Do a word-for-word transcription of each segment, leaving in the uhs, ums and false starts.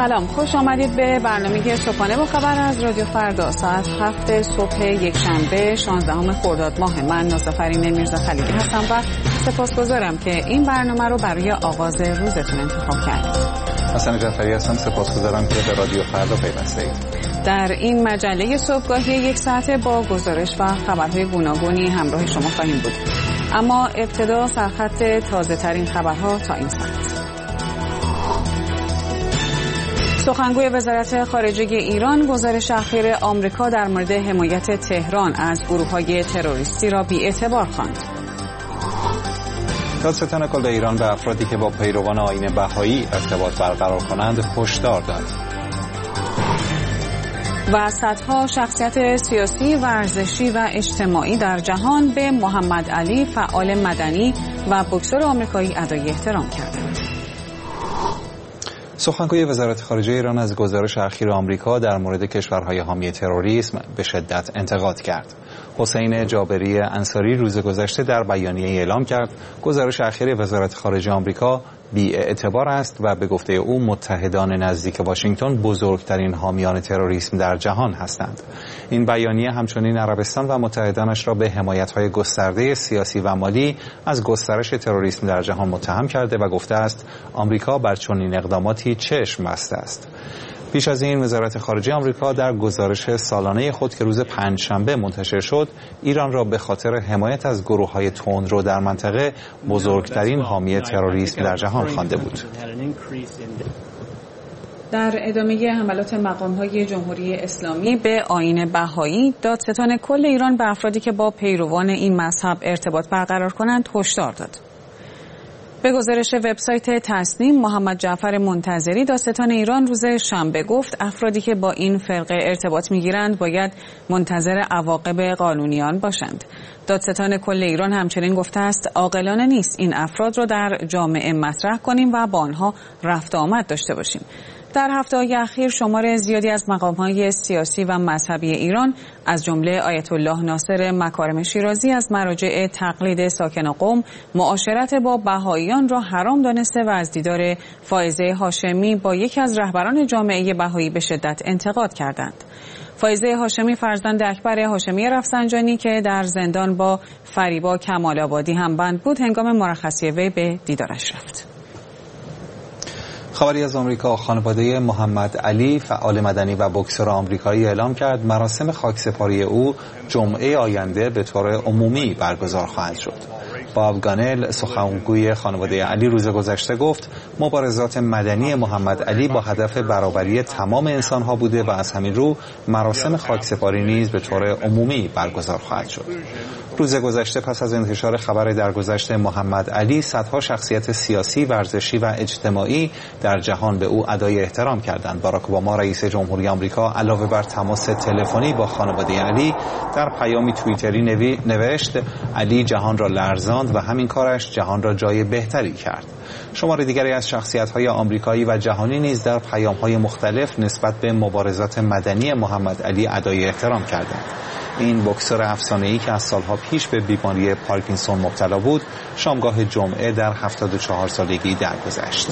سلام، خوش آمدید به برنامه صبحانه با خبر از رادیو فردا. ساعت هفت صبح یک شنبه شانزدهم خرداد ماه. من نازافرین میرزا خلیلی هستم و سپاسگزارم که این برنامه رو برای آغاز روزتون انتخاب کردید. حسن جعفری هستم، سپاسگزارم که به رادیو فردا پیوسته اید. در این مجله صبحگاهی یک ساعته با گزارش و خبرهای گوناگونی همراه شما خواهیم بود. اما ابتدا سرخط تازه ترین خبرها تا این ساعت. سخنگوی وزارت خارجه ایران گزارش اخیر آمریکا در مورد حمایت تهران از گروه‌های تروریستی را بی‌اعتبار خواند. دادستان کل ایران به افرادی که با پیروان آیین بهایی ارتباط برقرار کنند هشدار داد. و صدها شخصیت سیاسی، ورزشی و اجتماعی در جهان به محمد علی فعال مدنی و بوکسور آمریکایی ادای احترام کردند. سخنگوی وزارت خارجه ایران از گزارش اخیر آمریکا در مورد کشورهای حامی تروریسم به شدت انتقاد کرد. حسین جابری انصاری روز گذشته در بیانیه اعلام کرد گزارش اخیر وزارت خارجه آمریکا بی‌اعتبار است و به گفته او متحدان نزدیک واشنگتن بزرگترین حامیان تروریسم در جهان هستند. این بیانیه همچنین عربستان و متحدانش را به حمایت‌های گسترده سیاسی و مالی از گسترش تروریسم در جهان متهم کرده و گفته است آمریکا بر چنین اقداماتی چشم بسته است. پیش از این وزارت خارجه آمریکا در گزارش سالانه خود که روز پنجشنبه منتشر شد ایران را به خاطر حمایت از گروه‌های تندرو در منطقه بزرگترین حامی تروریسم در جهان خوانده بود. در ادامه حملات مقام‌های جمهوری اسلامی به آیین بهایی، دادستان کل ایران به افرادی که با پیروان این مذهب ارتباط برقرار کنند هشدار داد. به گزارش وبسایت تصنیم، محمد جعفر منتظری دادستان ایران روز شنبه گفت افرادی که با این فرقه ارتباط می‌گیرند باید منتظر عواقب قانونیان باشند. دادستان کل ایران همچنین گفته است عاقلانه نیست این افراد را در جامعه مطرح کنیم و با آنها رفت آمد داشته باشیم. در هفته‌های اخیر شمار زیادی از مقام‌های سیاسی و مذهبی ایران از جمله آیت الله ناصر مکارم شیرازی از مراجع تقلید ساکن قم معاشرت با بهائیان را حرام دانسته و از دیدار فائزه هاشمی با یکی از رهبران جامعه بهایی به شدت انتقاد کردند. فائزه هاشمی فرزند اکبر هاشمی رفسنجانی که در زندان با فریبا کمال آبادی همبند بود هنگام مرخصی وی به دیدارش رفت. خبری از آمریکا، خانواده محمد علی فعال مدنی و بوکسور آمریکایی اعلام کرد مراسم خاکسپاری او جمعه آینده به طور عمومی برگزار خواهد شد. باب گانل سخنگوی خانواده علی روز گذشته گفت مبارزات مدنی محمد علی با هدف برابری تمام انسان‌ها بوده و از همین رو مراسم خاکسپاری نیز به طور عمومی برگزار خواهد شد. روز گذشته پس از انتشار خبر درگذشت محمد علی صدها شخصیت سیاسی، ورزشی و اجتماعی در جهان به او ادای احترام کردند. باراک اوباما رئیس جمهوری آمریکا علاوه بر تماس تلفنی با خانواده علی در پیامی توییتری نوشت علی جهان را لرزاند و همین کارش جهان را جای بهتری کرد. شمار دیگری از شخصیت‌های آمریکایی و جهانی نیز در پیام‌های مختلف نسبت به مبارزات مدنی محمد علی ادای احترام کردند. این بوکسور افسانه‌ای که از سالها پیش به بیماری پارکینسون مبتلا بود، شامگاه جمعه در هفتاد و چهار سالگی درگذشت.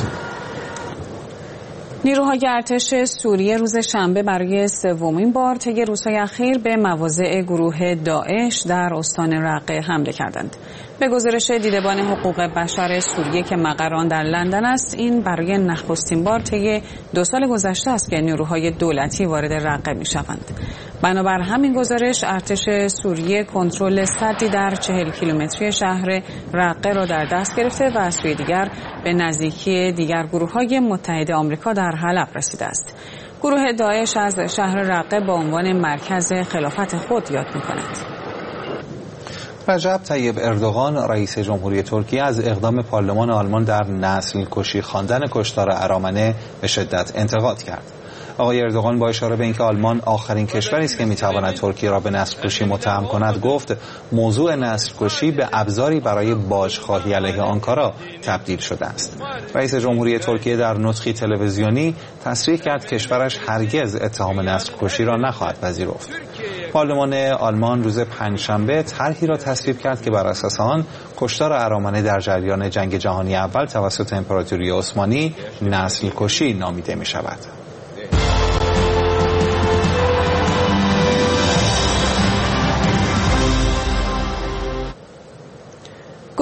نیروهای ارتش سوریه روز شنبه برای سومین بار طی روزهای اخیر به مواضع گروه داعش در استان رقه حمله کردند. به گزارش دیدبان حقوق بشر سوریه که مقر آن در لندن است، این برای نخستین بار طی دو سال گذشته است که نیروهای دولتی وارد رقه می‌شوند. بنابر همین گزارش ارتش سوریه کنترل سدی در چهل کیلومتری شهر رقه را در دست گرفته و از سوی دیگر به نزدیکی دیگر گروه‌های متحد آمریکا در حلب رسیده است. گروه داعش از شهر رقه با عنوان مرکز خلافت خود یاد می‌کند. رجب طیب اردوغان رئیس جمهوری ترکیه از اقدام پارلمان آلمان در نسل کشی خواندن کشتار ارامنه به شدت انتقاد کرد. آقای اردوغان با اشاره به اینکه آلمان آخرین کشوری است که میتواند ترکیه را به نسل کشی متهم کند گفت موضوع نسل کشی به ابزاری برای باجخواهی علیه آنکارا تبدیل شده است. رئیس جمهوری ترکیه در نطقی تلویزیونی تصریح کرد کشورش هرگز اتهام نسل کشی را نخواهد پذیرفت. پارلمان آلمان روز پنجشنبه طرحی را تصویب کرد که بر اساس آن کشتار ارامنه در جریان جنگ جهانی اول توسط امپراتوری عثمانی نسل کشی نامیده می شود.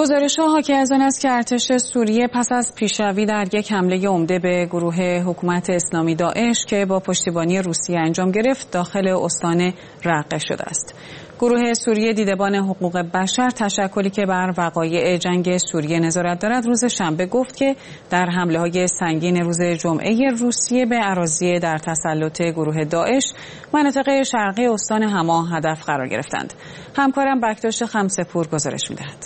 گزارش‌ها حاکی از آن است که ارتش سوریه پس از پیشروی در یک حمله عمده به گروه حکومت اسلامی داعش که با پشتیبانی روسیه انجام گرفت داخل استان رقه شده است. گروه سوریه دیدبان حقوق بشر تشکلی که بر وقایع جنگ سوریه نظارت دارد روز شنبه گفت که در حمله‌های سنگین روز جمعه روسیه به اراضی در تسلط گروه داعش مناطق شرقی استان حما هدف قرار گرفتند. همکارم بکتاش خمسه‌پور گزارش می‌دهد.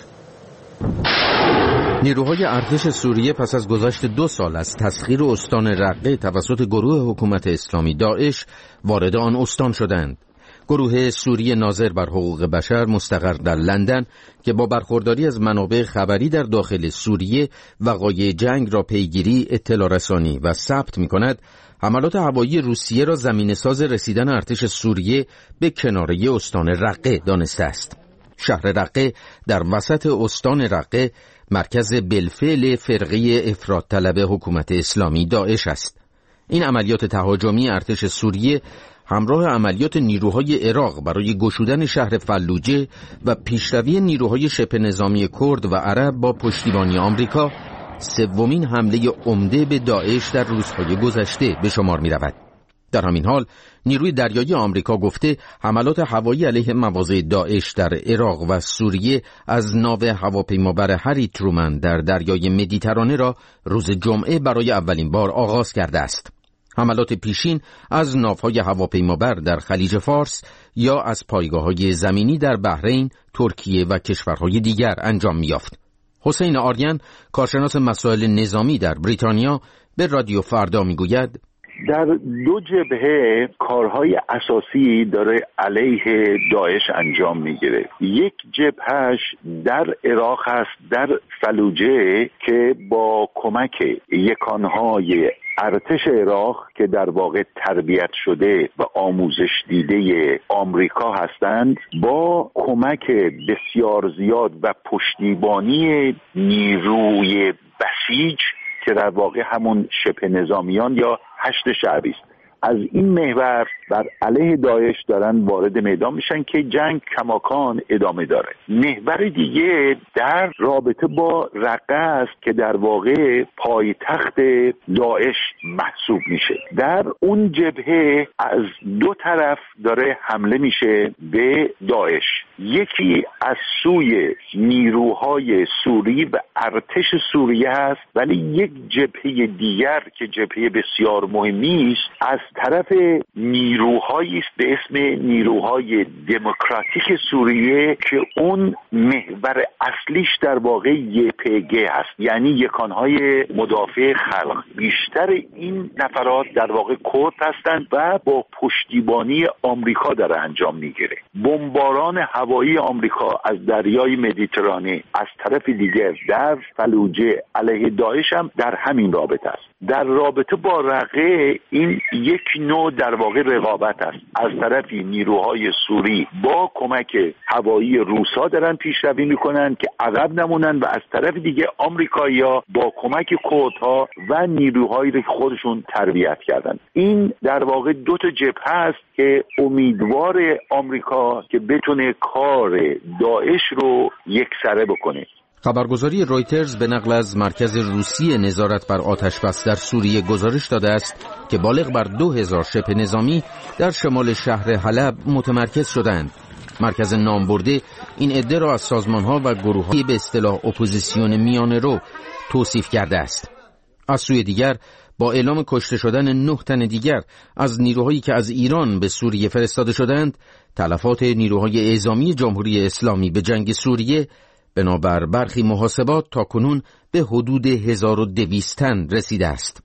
نیروهای ارتش سوریه پس از گذشت دو سال از تسخیر استان رقه توسط گروه حکومت اسلامی داعش وارد آن استان شدند. گروه سوریه ناظر بر حقوق بشر مستقر در لندن که با برخورداری از منابع خبری در داخل سوریه وقایع جنگ را پیگیری، اطلاع رسانی و ثبت می‌کند، حملات هوایی روسیه را زمینه‌ساز رسیدن ارتش سوریه به کناره استان رقه دانسته است. شهر رقه در وسط استان رقه مرکز بالفعل فرقه افراط طلب حکومت اسلامی داعش است. این عملیات تهاجمی ارتش سوریه همراه عملیات نیروهای عراق برای گشودن شهر فلوجه و پیشروی نیروهای شبه نظامی کرد و عرب با پشتیبانی آمریکا سومین حمله عمده به داعش در روزهای گذشته به شمار می رود. در همین حال نیروی دریایی آمریکا گفته حملات هوایی علیه مواضع داعش در عراق و سوریه از ناو هواپیمابر هری ترومن در دریای مدیترانه را روز جمعه برای اولین بار آغاز کرده است. حملات پیشین از ناوهای هواپیمابر در خلیج فارس یا از پایگاه‌های زمینی در بحرین، ترکیه و کشورهای دیگر انجام می‌یافت. حسین آریان، کارشناس مسائل نظامی در بریتانیا، به رادیو فردا می‌گوید در دو جبهه کارهای اساسی داره علیه داعش انجام میگیره. یک جبهش در عراق هست، در فلوجه، که با کمک یکانهای ارتش عراق که در واقع تربیت شده و آموزش دیده آمریکا هستند، با کمک بسیار زیاد و پشتیبانی نیروی بسیج که در واقع همون شبه نظامیان یا هشت شعبی است، از این محور بر علیه داعش دارن وارد میدان میشن که جنگ کماکان ادامه داره. محور دیگه در رابطه با رقه است که در واقع پایتخت داعش محسوب میشه. در اون جبهه از دو طرف داره حمله میشه به داعش. یکی از سوی نیروهای سوری و ارتش سوریه است، ولی یک جبهه دیگر که جبهه بسیار مهمی است از طرف نیروهایی است به اسم نیروهای دموکراتیک سوریه که اون محور اصلیش در واقع یه پی جی هست، یعنی یکانهای مدافع خلق. بیشتر این نفرات در واقع کرد هستند و با پشتیبانی آمریکا داره انجام میگیره. بمباران هوایی آمریکا از دریای مدیترانه از طرف دیگر در فلوجه علیه داعش هم در همین رابطه است. در رابطه با رقه این یک نوع در واقع رقابت است. از طرفی نیروهای سوری با کمک هوایی روسا دارن پیشروی میکنن که عقب نمونن و از طرف دیگه آمریکایی‌ها با کمک کردها و نیروهایی که خودشون تربیت کردن. این در واقع دو تا جبهه است که امیدوار آمریکا که بتونه کار داعش رو یکسره بکنه. خبرگزاری رویترز به نقل از مرکز روسیه نظارت بر آتشبس در سوریه گزارش داده است که بالغ بر دو هزار شبه نظامی در شمال شهر حلب متمرکز شدند. مرکز نامبرده این عده را از سازمان‌ها و گروه‌های به اصطلاح اپوزیسیون میانه رو توصیف کرده است. از سوی دیگر با اعلام کشته شدن نه تن دیگر از نیروهایی که از ایران به سوریه فرستاده شدند، تلفات نیروهای اعزامی جمهوری اسلامی به جنگ سوریه بنابر برخی محاسبات تاکنون به حدود هزار و دویست تن رسیده است.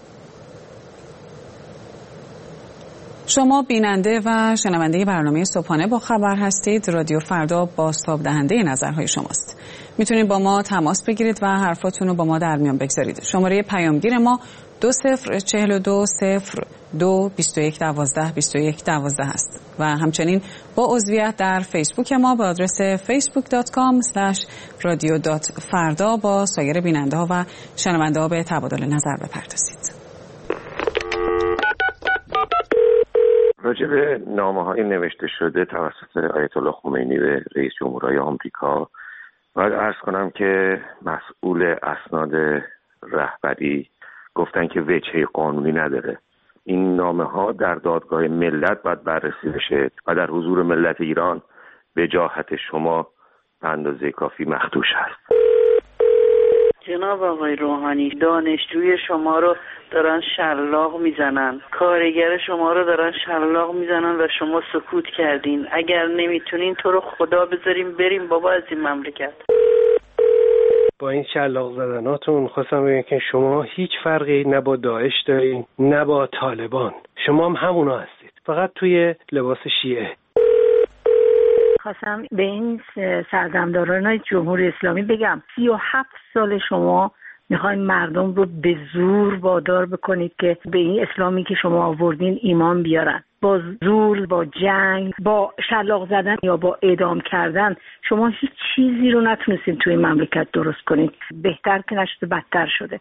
شما بیننده و شنونده برنامه صبحانه با خبر هستید. رادیو فردا بازتاب دهنده نظرهای شماست. میتونید با ما تماس بگیرید و حرفاتون رو با ما در میان بگذارید. شماره پیامگیر ما دو صفر چهل و دو صفر دو بیست و یک دوازده بیست و یک دوازده هست و همچنین با عضویت در فیسبوک ما به آدرس فیسبوک دات کام اسلش رادیو دات فردا با سایر بیننده ها و شنونده ها به تبادل نظر بپردازید. راجع به نامه‌های نوشته شده توسط آیت الله خمینی به رئیس جمهورهای آمریکا باید عرض کنم که مسئول اسناد رهبری گفتن که وجهه قانونی نداره. این نامه ها در دادگاه ملت باید بررسی بشه و در حضور ملت ایران وجاهت شما به اندازه کافی مخدوش هست. جناب آقای روحانی، دانشجوی شما رو دارن شلاق میزنن، کارگر شما رو دارن شلاق میزنن و شما سکوت کردین. اگر نمیتونین تو رو خدا بذاریم بریم بابا از این مملکت. با این شلاق زدناتون خواستم بگم که شما هیچ فرقی نه با داعش دارین نه با طالبان. شما هم همونا هستید، فقط توی لباس شیعه. خواستم به این سردمداران جمهوری اسلامی بگم سی و هفت سال شما میخواین مردم رو به زور وادار بکنید که به این اسلامی که شما آوردین ایمان بیارن. با زور، با جنگ، با شلاق زدن یا با اعدام کردن شما هیچ چیزی رو نتونستین توی مملکت درست کنید. بهتر که نشده بدتر شده.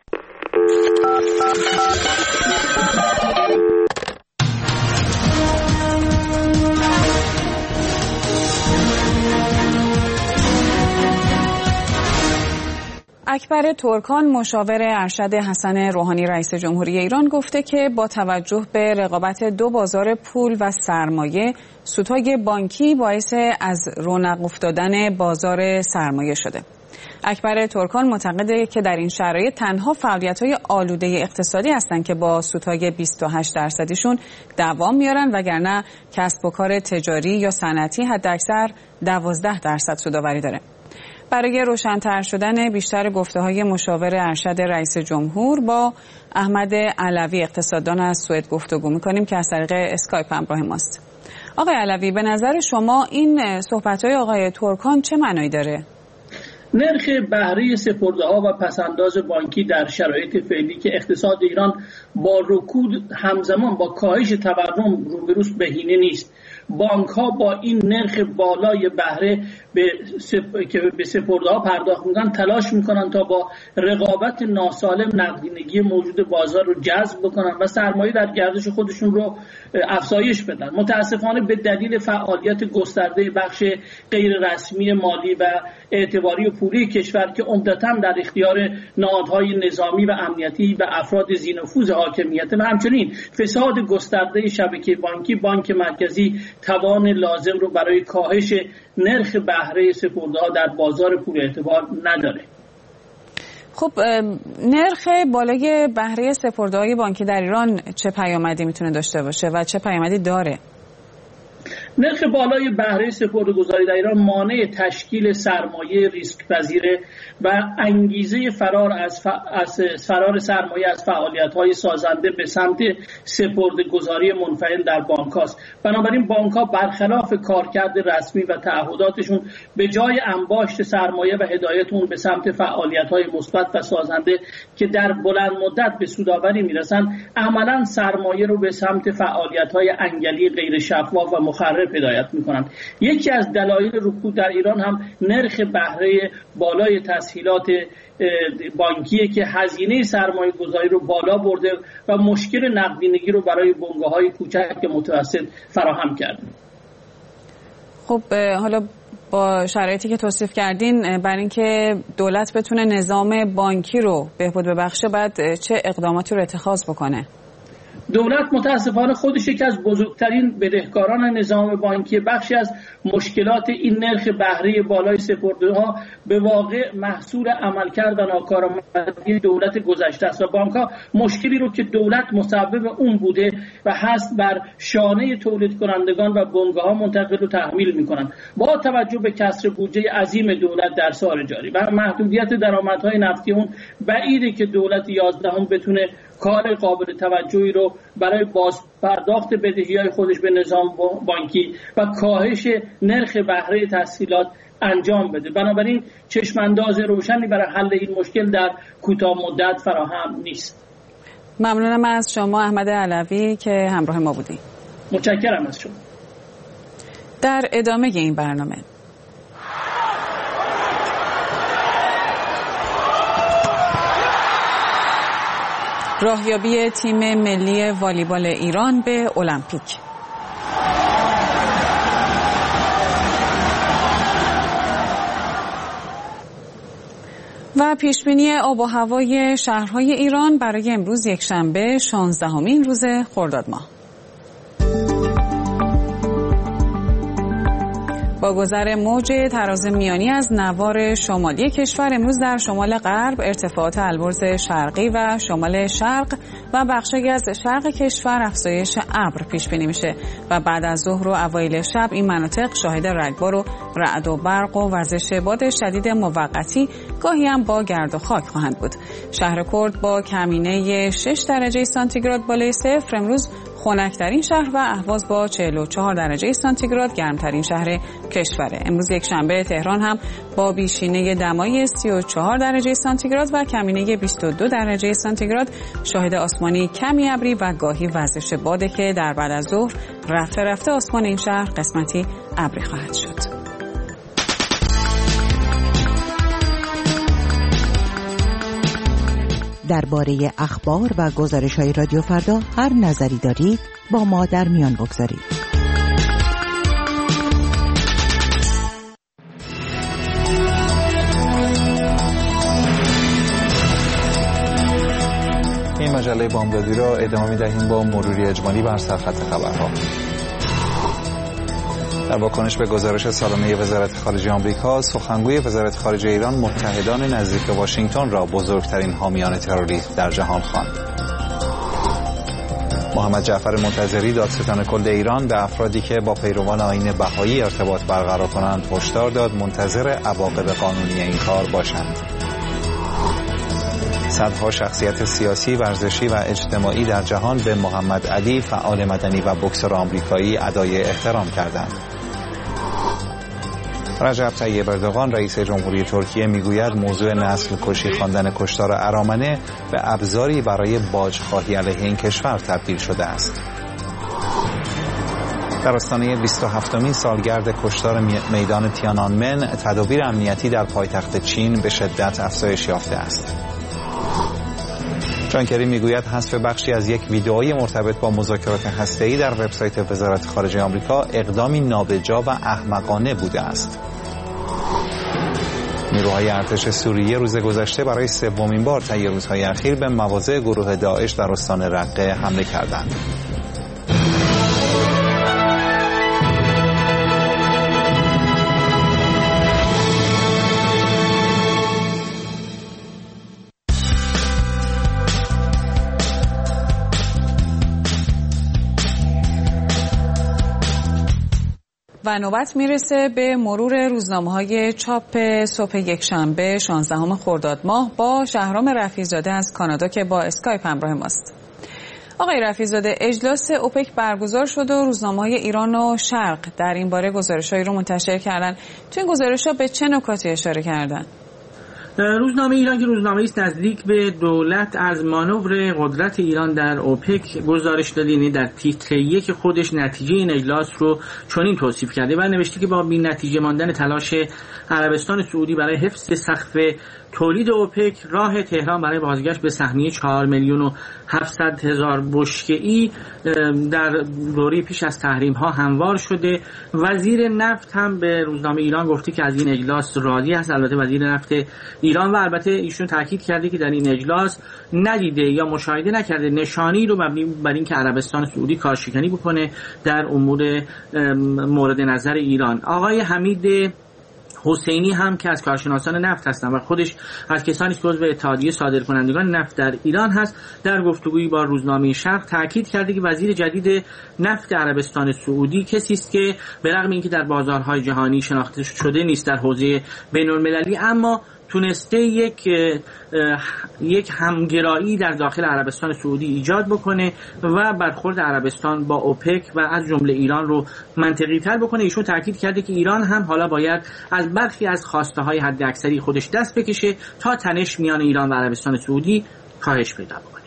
اکبر ترکان مشاور ارشد حسن روحانی رئیس جمهوری ایران گفته که با توجه به رقابت دو بازار پول و سرمایه، سودهای بانکی باعث از رونق افتادن بازار سرمایه شده. اکبر ترکان معتقده که در این شرایط تنها فعالیت‌های آلوده اقتصادی هستند که با سودهای بیست و هشت درصدیشون دوام میارن، وگرنه کسب و کار تجاری یا صنعتی حداکثر دوازده درصد سودآوری داره. برای روشن‌تر شدن بیشتر گفته‌های مشاور ارشد رئیس جمهور با احمد علوی اقتصاددان از سوئد گفتگو می‌کنیم که از طریق اسکایپ همراه ماست. آقای علوی، به نظر شما این صحبت‌های آقای ترکان چه معنایی داره؟ نرخ بهره سپرده‌ها و پس‌انداز بانکی در شرایط فعلی که اقتصاد ایران با رکود همزمان با کاهش تورم روبروست بهینه نیست. بانک ها با این نرخ بالای بهره به سپ... که به سپرده‌ها پرداخت میکنن تلاش میکنن تا با رقابت ناسالم نقدینگی موجود بازار رو جذب بکنن و سرمایه در گردش خودشون رو افزایش بدن. متاسفانه به دلیل فعالیت گسترده بخش غیر رسمی مالی و اعتباری و پولی کشور که عمدتاً در اختیار نهادهای نظامی و امنیتی و افراد ذی‌نفوذ حاکمیت و همچنین فساد گسترده شبکه بانکی، بانک مرکزی توان لازم رو برای کاهش نرخ بهره سپرده‌ها در بازار پول اعتبار نداره. خب نرخ بالای بهره سپرده‌های بانکی در ایران چه پیامدی میتونه داشته باشه و چه پیامدی داره؟ نرخ بالای بهره سپرده‌گذاری در ایران مانع تشکیل سرمایه ریسک پذیره و انگیزه فرار از, ف... از فرار سرمایه از فعالیت‌های سازنده به سمت سپرده‌گذاری منفعل در بانک‌هاست. بنابراین بانک‌ها برخلاف کارکرد رسمی و تعهداتشون به جای انباشت سرمایه و هدایت اون به سمت فعالیت‌های مثبت و سازنده که در بلند مدت به سودآوری میرسن، عملاً سرمایه رو به سمت فعالیت‌های انگلی غیر شفاف و مخرب هدایت میکنند. یکی از دلایل رکود در ایران هم نرخ بهره بالای تسهیلات بانکیه که هزینه سرمایه گذاری رو بالا برده و مشکل نقدینگی رو برای بنگاه‌های کوچک متوسط فراهم کرده. خب حالا با شرایطی که توصیف کردین، برای اینکه دولت بتونه نظام بانکی رو بهبود ببخشه باید چه اقداماتی رو اتخاذ بکنه؟ دولت متاسفانه خودش یکی از بزرگترین بدهکاران نظام بانکی. بخشی از مشکلات این نرخ بهره بالای سپرده‌ها به واقع محصول عملکرد و ناکارآمدی دولت گذشته است و بانک‌ها مشکلی رو که دولت مسبب اون بوده و هست بر شانه تولید کنندگان و بنگاه‌ها منتقل و تحمیل می‌کنند. با توجه به کسر بودجه عظیم دولت در سال جاری و محدودیت درآمدهای نفتی اون، بعیده که دولت یازدهم بتونه کار قابل توجهی رو برای باز پرداخت بدهی‌های خودش به نظام بانکی و کاهش نرخ بهره تسهیلات انجام بده. بنابراین چشمانداز روشنی برای حل این مشکل در کوتاه مدت فراهم نیست. ممنونم از شما احمد علوی که همراه ما بودید. متشکرم از شما. در ادامه این برنامه راهیابی تیم ملی والیبال ایران به المپیک. و پیشبینی آب و هوای شهرهای ایران برای امروز یکشنبه شانزدهمین روز خرداد ماه. با گذر موج تراز میانی از نوار شمالی کشور امروز در شمال غرب ارتفاعات البرز شرقی و شمال شرق و بخشی از شرق کشور افزایش ابر پیش بینی میشه و بعد از ظهر و اوایل شب این مناطق شاهد رگبار و رعد و برق و وزش باد شدید موقتی گاهی هم با گرد و خاک خواهند بود. شهر کرد با کمینه شش درجه سانتیگراد بالای صفر امروز خنک‌ترین شهر و اهواز با چهل و چهار درجه سانتیگراد گرمترین شهر کشوره. امروز یک شنبه تهران هم با بیشینه دمای سی و چهار درجه سانتیگراد و کمینه بیست و دو درجه سانتیگراد شاهد آسمانی کمی ابری و گاهی وزش باده که در بعد از ظهر رفته رفته آسمان این شهر قسمتی ابری خواهد شد. درباره اخبار و گزارش‌های رادیو فردا هر نظری دارید با ما در میان بگذارید. این مجله بامدادی را ادامه می‌دهیم با مروری اجمالی بر سرخط خبرها. در واکنش به گزارش سالانه وزارت خارجه آمریکا، سخنگوی وزارت خارجه ایران متحدان نزدیک واشنگتن را بزرگترین حامیان تروریسم در جهان خواند. محمد جعفر منتظری دادستان کل ایران به افرادی که با پیروان آیین بهایی ارتباط برقرار کنند هشدار داد منتظر عواقب قانونی این کار باشند. صدها شخصیت سیاسی، ورزشی و اجتماعی در جهان به محمد علی فعال مدنی و بوکسور آمریکایی ادای احترام کردند. رجب طیب اردوغان رئیس جمهوری ترکیه میگوید موضوع نسل کشی خواندن کشتار ارامنه به ابزاری برای باجخواهی علیه این کشور تبدیل شده است. در آستانه بیست و هفتمین سالگرد کشتار میدان تیانانمن تدابیر امنیتی در پایتخت چین به شدت افزایش یافته است. جان کری میگوید حذف بخشی از یک ویدئوی مرتبط با مذاکرات هسته‌ای در وبسایت وزارت خارجه آمریکا اقدامی نابجا و احمقانه بوده است. نیروهای ارتش سوریه روز گذشته برای سومین بار طی روزهای اخیر به مواضع گروه داعش در استان رقه حمله کردند. و نوبت میرسه به مرور روزنامه‌های چاپ صبح یکشنبه شانزدهم خرداد ماه با شهرام رفیع‌زاده از کانادا که با اسکایپ همراه ماست. آقای رفیع‌زاده، اجلاس اوپک برگزار شد و روزنامه‌های ایران و شرق در این باره گزارش‌هایی رو منتشر کردن. تو این گزارش‌ها به چه نکاتی اشاره کردن؟ روزنامه ایران که روزنامه‌ای است نزدیک به دولت از مانور قدرت ایران در اوپک گزارش داده، یعنی در تیتر یک خودش نتیجه این اجلاس رو چنین توصیف کرده و نوشته که با بی نتیجه ماندن تلاش عربستان سعودی برای حفظ سقف تولید اوپک، راه تهران برای بازگشت به سهمیه چهار میلیون و هفتصد هزار بشکه‌ای در دوره پیش از تحریم ها هموار شده. وزیر نفت هم به روزنامه ایران گفته که از این اجلاس راضی است. البته وزیر نفت ایران و البته ایشون تاکید کرده که در این اجلاس ندیده یا مشاهده نکرده نشانی رو مبنی بر اینکه عربستان سعودی کارشکنی بکنه در امور مورد نظر ایران. آقای حمید حسینی هم که از کارشناسان نفت هستن و خودش از کسانی که عضو اتحادیه صادرکنندگان نفت در ایران هست، در گفتگویی با روزنامه شرق تاکید کرده که وزیر جدید نفت عربستان سعودی کسی است که به رغم اینکه در بازارهای جهانی شناخته شده نیست در حوزه بین‌المللی، اما تونسته یک یک همگرایی در داخل عربستان سعودی ایجاد بکنه و برخورد عربستان با اوپک و از جمله ایران رو منطقی تر بکنه. ایشون تاکید کرده که ایران هم حالا باید از برخی از خواسته های حد اکثری خودش دست بکشه تا تنش میان ایران و عربستان سعودی کاهش پیدا بکنه.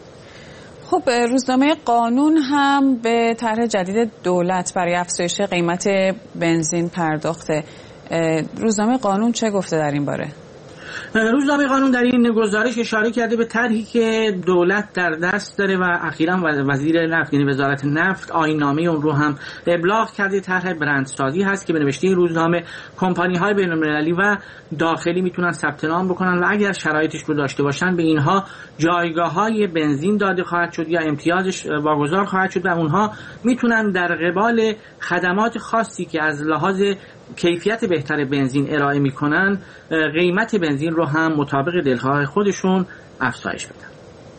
خب روزنامه قانون هم به طرح جدید دولت برای افزایش قیمت بنزین پرداخته. روزنامه قانون چه گفته در این باره؟ روزنامه قانون در این گزارش اشاره کرده به طرحی که دولت در دست داره و اخیراً وزیر نفت یعنی وزارت نفت آیین‌نامه اون رو هم ابلاغ کرده. طرح برندسازی هست که به نوشته این روزنامه کمپانی‌های بین‌المللی و داخلی میتونن ثبت نام بکنن و اگر شرایطش رو داشته باشن به اینها جایگاه‌های بنزین داده خواهد شد یا امتیازش واگذار خواهد شد و اونها میتونن در قبال خدمات خاصی که از لحاظ کیفیت بهتر بنزین ارائه میکنن قیمت بنزین رو هم مطابق دلخواه خودشون افزایش بدن.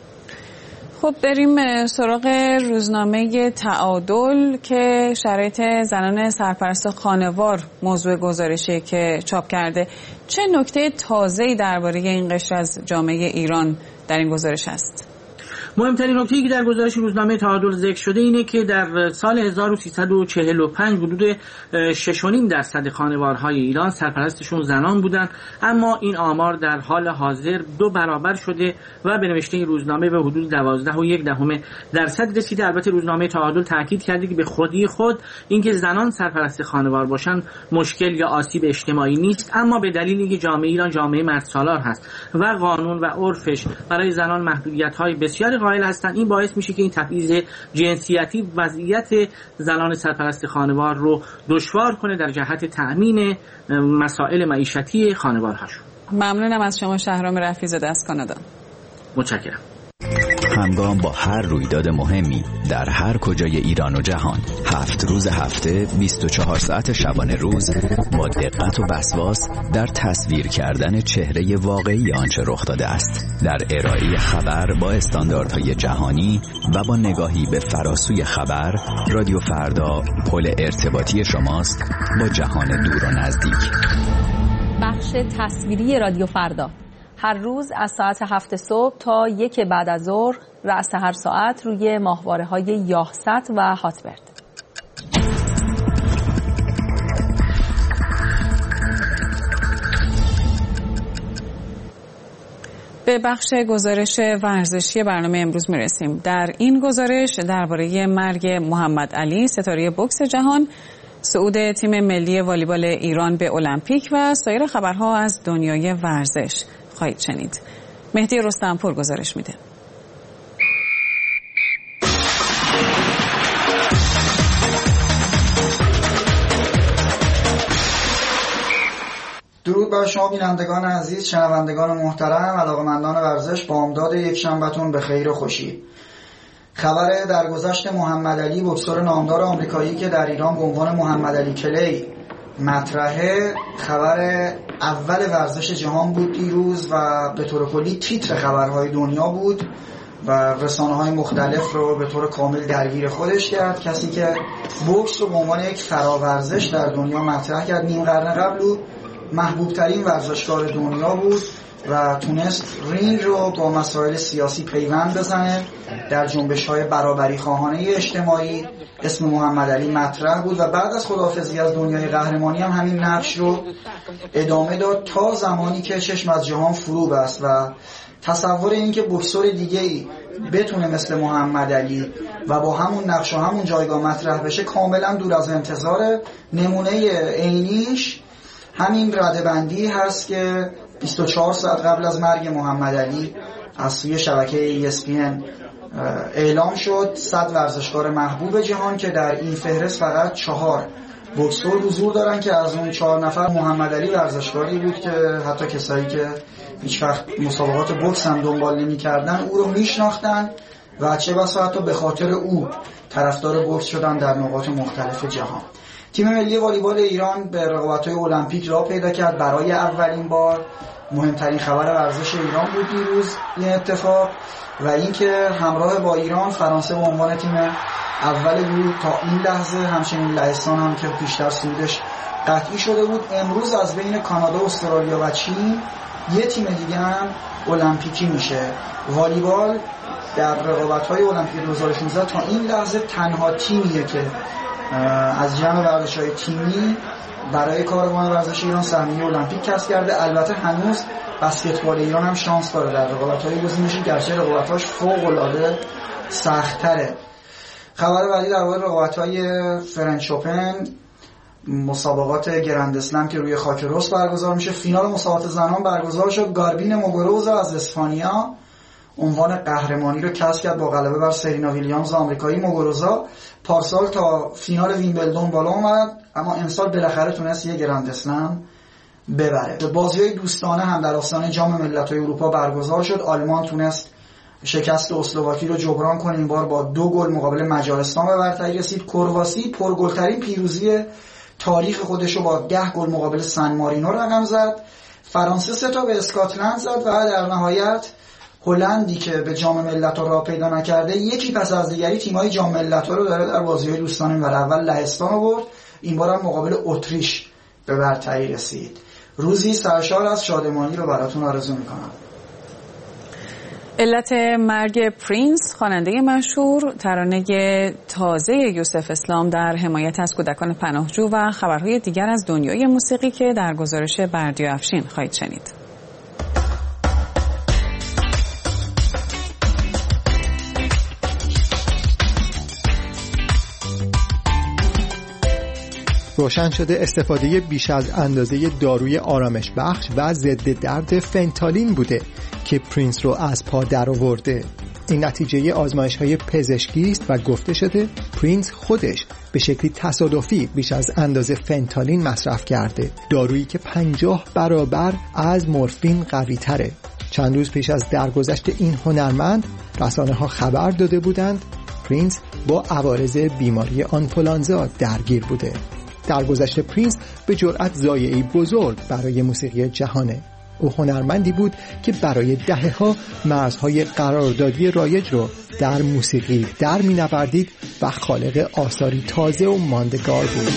خب بریم سراغ روزنامه تعادل که شرایط زنان سرپرست خانوار موضوع گزارشی که چاپ کرده. چه نکته تازه‌ای درباره این قشر از جامعه ایران در این گزارش است؟ مهمترین نکته‌ای که در گزارش روزنامه تعادل ذکر شده اینه که در سال هزار و سیصد و چهل و پنج حدود شش و نیم درصد خانوارهای ایران سرپرستشون زنان بودن، اما این آمار در حال حاضر دو برابر شده و به نوشته این روزنامه به حدود دوازده و یک دهم درصد رسیده. البته روزنامه تعادل تاکید کرده که به خودی خود اینکه زنان سرپرست خانوار باشن مشکل یا آسیب اجتماعی نیست، اما به دلیل اینکه جامعه ایران جامعه مردسالار هست و قانون و عرفش برای زنان محدودیت‌های بسیاری قائل هستند، این باعث میشه که این تبعیض جنسیتی وضعیت زنان سرپرست خانوار رو دشوار کنه در جهت تأمین مسائل معیشتی خانوارهاشون. ممنونم از شما شهرام رفیع‌زاده از کانادا. متشکرم. همگام با هر رویداد مهمی در هر کجای ایران و جهان، هفت روز هفته، بیست و چهار ساعت شبانه روز، با دقت و وسواس در تصویر کردن چهره واقعی آنچه رخ داده است، در ارائه خبر با استانداردهای جهانی و با نگاهی به فراسوی خبر. رادیو فردا پل ارتباطی شماست با جهان دور و نزدیک. بخش تصویری رادیو فردا هر روز از ساعت هفت صبح تا یک بعد از ظهر رأس هر ساعت روی ماهواره‌های یاهست و هاتبرد. به بخش گزارش ورزشی برنامه امروز میرسیم. در این گزارش درباره مرگ محمد علی ستاره بوکس جهان، صعود تیم ملی والیبال ایران به المپیک و سایر خبرها از دنیای ورزش خواهید شنید. مهدی رستمپور گزارش میده. درود بر شما بینندگان عزیز، شنوندگان محترم، علاقه‌مندان ورزش. بامداد یک شنبهتون به خیر و خوشی. خبر درگذشت محمد علی بوکسور نامدار آمریکایی که در ایران به عنوان محمد علی کلی مطرحه، خبر اول ورزش جهان بود دیروز و به طور کلی تیتر خبرهای دنیا بود و رسانه‌های مختلف رو به طور کامل درگیر خودش کرد. کسی که بوکس رو به عنوان یک فراورزش در دنیا مطرح کرد، نیم قرن قبل بود، محبوب ترین ورزشکار دنیا بود و تونست رینگ رو با مسائل سیاسی پیوند بزنه. در جنبش‌های برابری خواهانه اجتماعی اسم محمد علی مطرح بود و بعد از خداحافظی از دنیای قهرمانی هم همین نقش رو ادامه داد تا زمانی که چشم از جهان فرو بست و تصور این که بوکسور دیگه‌ای بتونه مثل محمد علی و با همون نقش و همون جایگاه مطرح بشه کاملا دور از انتظار. نمونه عینیش همین ردبندی هست که بیست و چهار ساعت قبل از مرگ محمد علی از سوی شبکه ای اس پی ان اعلام شد. صد ورزشکار محبوب جهان که در این فهرست فقط چهار بوکسور حضور دارن که از اون چهار نفر محمد علی ورزشکاری بود که حتی کسایی که هیچ وقت مسابقات بوکس هم دنبال نمی‌کردن او رو میشناختن و چه بسا حتی به خاطر او طرفدار بوکس شدن در نقاط مختلف جهان. تیم ملی والیبال ایران به رقابت‌های المپیک راه پیدا کرد برای اولین بار. مهمترین خبر ورزش ایران بود دیروز این اتفاق و اینکه همراه با ایران فرانسه به عنوان تیم اول بود تا این لحظه، همچنین لهستان هم که پیشتر صعودش قطعی شده بود. امروز از بین کانادا، استرالیا و چین یه تیم دیگه هم المپیکی میشه. والیبال در رقابت‌های المپیک دو هزار و شانزده تا این لحظه تنها تیمیه که از جمع ورزش‌های تیمی برای کاروان ورزش ایران سهمیه المپیک کسب کرده. البته هنوز بسکتبال ایران هم شانس داره در رقابت‌های گزینشی، گرچه رقابت‌هاش فوق‌العاده سخت‌تره. خبر بعدی در مورد رقابت‌های فرنچ اوپن مسابقات گرند اسلم که روی خاک رس برگزار میشه. فینال مسابقات زنان برگزار شد. گاربین موگوروزا از اسپانیا عنوان قهرمانی رو کسب کرد با غلبه بر سرینا ویلیامز آمریکایی. موگوروزا پارسال تا فینال ویمبلدون بالا اومد، اما امسال بالاخره تونست یه گرند اسلم ببره. بازی‌های دوستانه هم در آستانه جام ملت‌های اروپا برگزار شد. آلمان تونست شکست اسلواکی رو جبران کنه، این بار با دو گل مقابل مجارستان به برتری رسید. کرواسی پرگل‌ترین پیروزی تاریخ خودش رو با ده گل مقابل سن مارینو رقم زد. فرانسه سه تا به اسکاتلند زد و در نهایت هلندی که به جام ملت‌ها راه پیدا نکرده یکی پس از دیگری تیم‌های جام ملت‌ها رو داره در بازی‌های دوستانه می‌بره. اول لهستان آورد، این بار هم مقابل اتریش به برتری رسید. روزی سرشار از شادمانی رو براتون آرزو می‌کنم. علت مرگ پرینس، خواننده مشهور، ترانه تازه یوسف اسلام در حمایت از کودکان پناهجو و خبرهای دیگر از دنیای موسیقی که در گزارش بردیا افشین خواهید شنید. روشن شده استفاده بیش از اندازه داروی آرامش بخش و ضد درد فنتالین بوده که پرینس رو از پا در آورده. این نتیجه آزمایش‌های پزشکی است و گفته شده پرینس خودش به شکلی تصادفی بیش از اندازه فنتالین مصرف کرده، دارویی که پنجاه برابر از مورفین قوی تره. چند روز پیش از درگذشت این هنرمند رسانه‌ها خبر داده بودند پرینس با عوارض بیماری آنفولانزا درگیر بوده. درگذشت پرینس به جرأت ضایعه‌ای بزرگ برای موسیقی جهانه. او هنرمندی بود که برای دهه‌ها مرزهای قراردادی رایج رو در موسیقی در می‌نوردید و خالق آثاری تازه و ماندگار بود.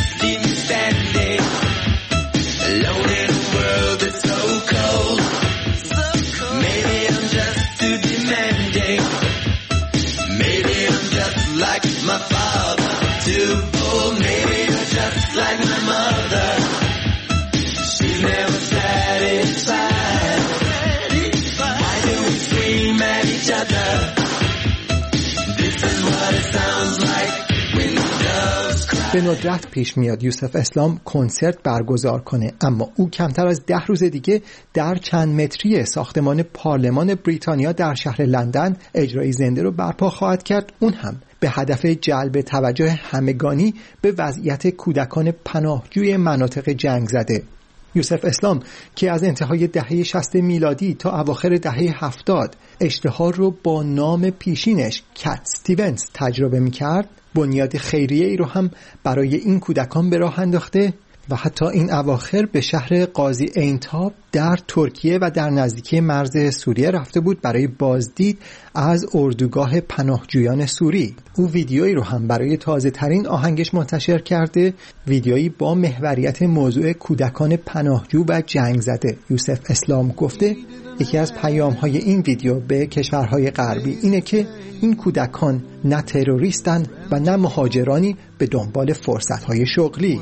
به ندرت پیش میاد یوسف اسلام کنسرت برگزار کنه، اما او کمتر از ده روز دیگه در چند متری ساختمان پارلمان بریتانیا در شهر لندن اجرای زنده رو برپا خواهد کرد، اون هم به هدف جلب توجه همگانی به وضعیت کودکان پناهجوی مناطق جنگ زده. یوسف اسلام که از انتهای دهه شصت میلادی تا اواخر دهه هفتاد اشتهار رو با نام پیشینش کات استیونز تجربه می‌کرد، بنیاد خیریه ای رو هم برای این کودکان به راه انداخته و حتی این اواخر به شهر قاضی عینتاب در ترکیه و در نزدیکی مرز سوریه رفته بود برای بازدید از اردوگاه پناهجویان سوری. او ویدیویی رو هم برای تازه ترین آهنگش منتشر کرده، ویدیویی با محوریت موضوع کودکان پناهجو و جنگ زده. یوسف اسلام گفته یکی از پیام‌های این ویدیو به کشورهای غربی اینه که این کودکان نه تروریستن و نه مهاجرانی به دنبال فرصت‌های شغلی.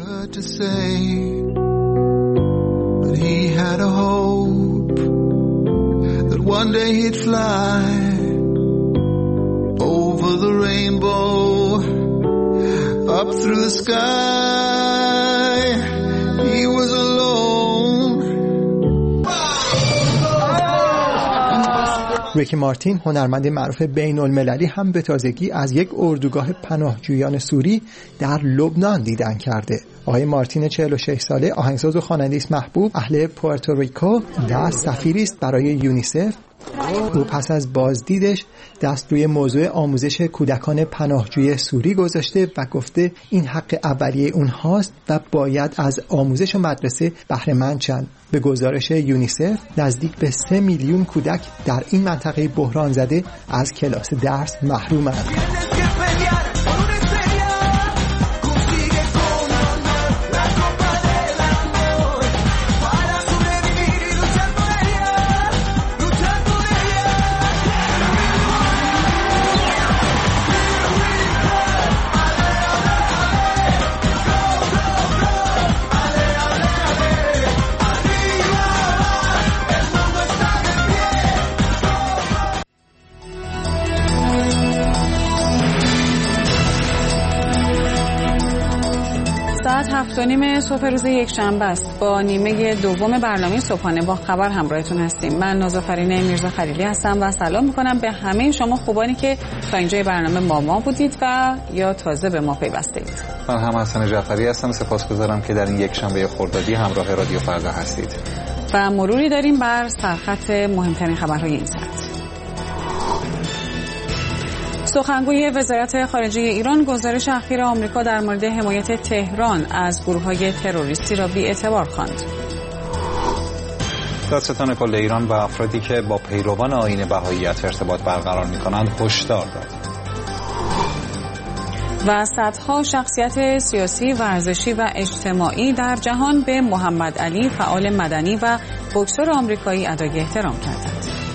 He had a hope that one day he'd fly over the rainbow up through the sky. He was alone. ریکی مارتین هنرمند معروف بین المللی هم به تازگی از یک اردوگاه پناهجویان سوری در لبنان دیدن کرده. آقای مارتین چهل و شش ساله آهنگساز و خواننده است محبوب اهل پورتوریکو و سفیری است برای یونیسف. او پس از بازدیدش دست روی موضوع آموزش کودکان پناهجوی سوری گذاشته و گفته این حق اولیه اونهاست و باید از آموزش مدرسه بهره مند شن. به گزارش یونیسف نزدیک به سه میلیون کودک در این منطقه بحران زده از کلاس درس محرومند. هفت و نیم صبح روز یک شنبه است. با نیمه دوم برنامه صبحانه با خبر همراهتون هستیم. من نازافرین میرزا خلیلی هستم و سلام میکنم به همه شما خوبانی که تا اینجای برنامه با ما بودید و یا تازه به ما پیوسته اید. من هم حسن جعفری هستم. سپاسگزارم که در این یک شنبه خردادی همراه رادیو فردا هستید. و مروری داریم بر سرخط مهمترین خبرهای این ساعت. سخنگوی وزارت خارجه ایران گزارش اخیر آمریکا در مورد حمایت تهران از گروه‌های تروریستی را بی‌اعتبار خواند. دادستان کل ایران به افرادی که با پیروان آیین بهائیت ارتباط برقرار می‌کنند هشدار داد. و صدها شخصیت سیاسی، ورزشی و اجتماعی در جهان به محمد علی فعال مدنی و بوکسور آمریکایی ادای احترام کردند.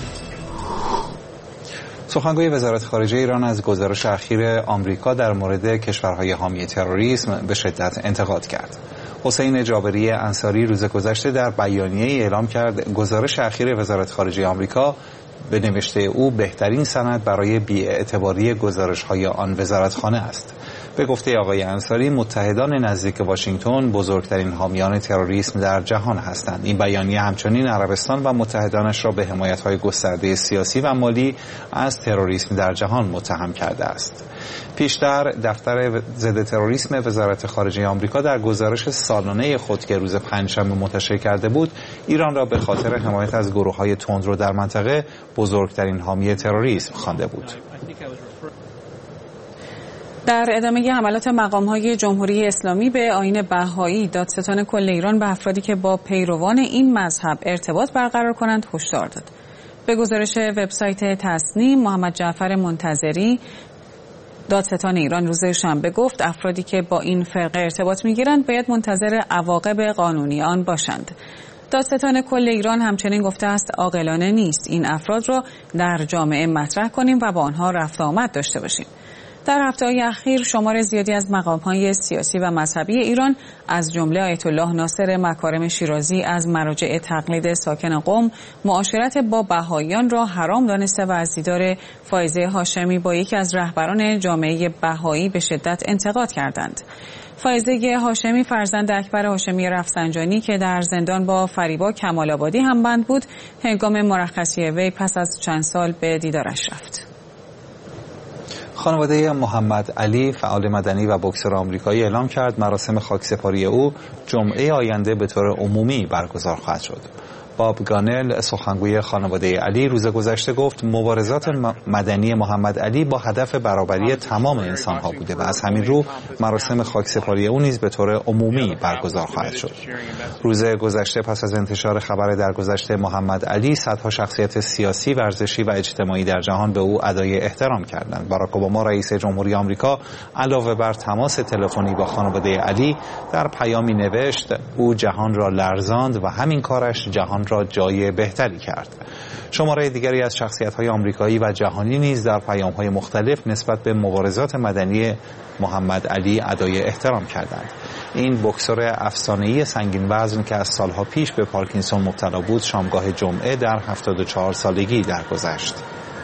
سخنگوی وزارت خارجه ایران از گزارش اخیر آمریکا در مورد کشورهای حامی تروریسم به شدت انتقاد کرد. حسین جابری انصاری روز گذشته در بیانیه‌ای اعلام کرد گزارش اخیر وزارت خارجه آمریکا به نوشته او بهترین سند برای بی‌اعتباری گزارش‌های آن وزارتخانه است. به گفته آقای انصاری متحدان نزدیک واشنگتن بزرگترین حامیان تروریسم در جهان هستند. این بیانیه همچنین عربستان و متحدانش را به حمایت‌های گسترده سیاسی و مالی از تروریسم در جهان متهم کرده است. پیشتر دفتر ضد تروریسم وزارت خارجه آمریکا در گزارش سالانه خود که روز پنجشنبه منتشر کرده بود ایران را به خاطر حمایت از گروه‌های تندرو در منطقه بزرگترین حامی تروریسم خوانده بود. در ادامه حملات مقام‌های جمهوری اسلامی به آیین بهایی، دادستان کل ایران به افرادی که با پیروان این مذهب ارتباط برقرار کنند هشدار داد. به گزارش وبسایت تصنیم، محمد جعفر منتظری دادستان ایران روز شنبه گفت افرادی که با این فرقه ارتباط می‌گیرند باید منتظر عواقب قانونی آن باشند. دادستان کل ایران همچنین گفته است عاقلانه نیست این افراد را در جامعه مطرح کنیم و با آنها رفت آمد داشته باشیم. در هفته‌های اخیر شمار زیادی از مقام‌های سیاسی و مذهبی ایران از جمله آیت الله ناصر مکارم شیرازی از مراجع تقلید ساکن قم معاشرت با بهائیان را حرام دانسته و از دیدار فائزه هاشمی با یکی از رهبران جامعه بهایی به شدت انتقاد کردند. فائزه هاشمی فرزند اکبر هاشمی رفسنجانی که در زندان با فریبا کمال‌آبادی همبند بود، هنگام مرخصی وی پس از چند سال به دیدارش رفت. خانواده محمد علی فعال مدنی و بوکسور آمریکایی اعلام کرد مراسم خاکسپاری او جمعه آینده به طور عمومی برگزار خواهد شد. باب گانل سخنگوی خانواده علی روز گذشته گفت مبارزات مدنی محمد علی با هدف برابری تمام انسان‌ها بوده و از همین رو مراسم خاکسپاری او نیز به طور عمومی برگزار خواهد شد. روز گذشته پس از انتشار خبر درگذشت محمد علی صدها شخصیت سیاسی، ورزشی و اجتماعی در جهان به او ادای احترام کردند. باراک اوباما رئیس جمهوری آمریکا علاوه بر تماس تلفنی با خانواده علی در پیامی نوشت او جهان را لرزاند و همین کارش جهان را جای بهتری کرد. شماره دیگری از شخصیت‌های آمریکایی و جهانی نیز در پیام‌های مختلف نسبت به مبارزات مدنی محمد علی ادای احترام کردند. این بوکسور افسانه‌ای سنگین وزن که از سالها پیش به پارکینسون مبتلا بود شامگاه جمعه در هفتاد و چهار سالگی درگذشت.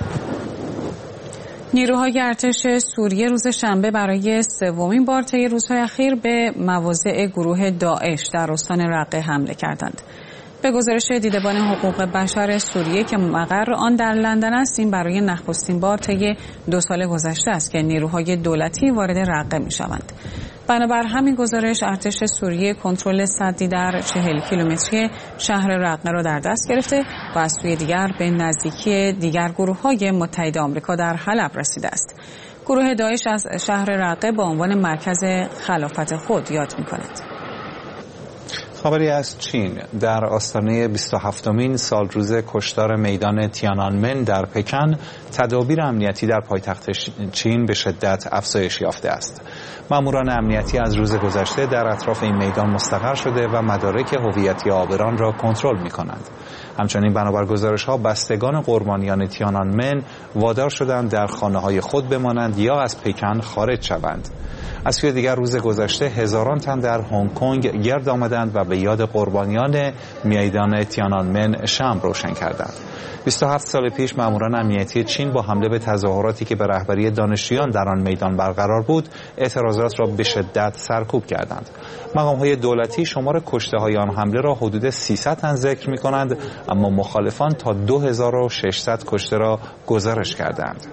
نیروهای ارتش سوریه روز شنبه برای سومین بار طی روزهای اخیر به مواضع گروه داعش در استان رقه حمله کردند. به گزارش دیدبان حقوق بشر سوریه که مقر آن در لندن است، این برای نخستین بار طی دو سال گذشته است که نیروهای دولتی وارد رقه می‌شوند. بنابر همین گزارش ارتش سوریه کنترل سدی در چهل کیلومتری شهر رقه را در دست گرفته و از سوی دیگر به نزدیکی دیگر گروه‌های متحد آمریکا در حلب رسیده است. گروه داعش از شهر رقه با عنوان مرکز خلافت خود یاد می‌کند. خبری از چین. در آستانه بیست و هفتمین سال روز کشتار میدان تیانانمن در پکن، تدابیر امنیتی در پایتخت چین به شدت افزایش یافته است. ماموران امنیتی از روز گذشته در اطراف این میدان مستقر شده و مدارک هویتی عابران را کنترل می‌کنند. همچنین بنابر گزارش‌ها بستگان قربانیان تیانانمن وادار شدند در خانه‌های خود بمانند یا از پکن خارج شوند. از سوی دیگر روز گذشته هزاران تن در هنگ کنگ گرد آمدند و به یاد قربانیان میدان تیانانمن شمع روشن کردند. بیست و هفت سال پیش ماموران امنیتی چین با حمله به تظاهراتی که به رهبری دانشجویان در آن میدان برقرار بود، اعتراضات را به شدت سرکوب کردند. مقام‌های دولتی شمار کشته‌های آن حمله را حدود سیصد تن ذکر می‌کنند، اما مخالفان تا دو هزار و ششصد کشته را گزارش کردند.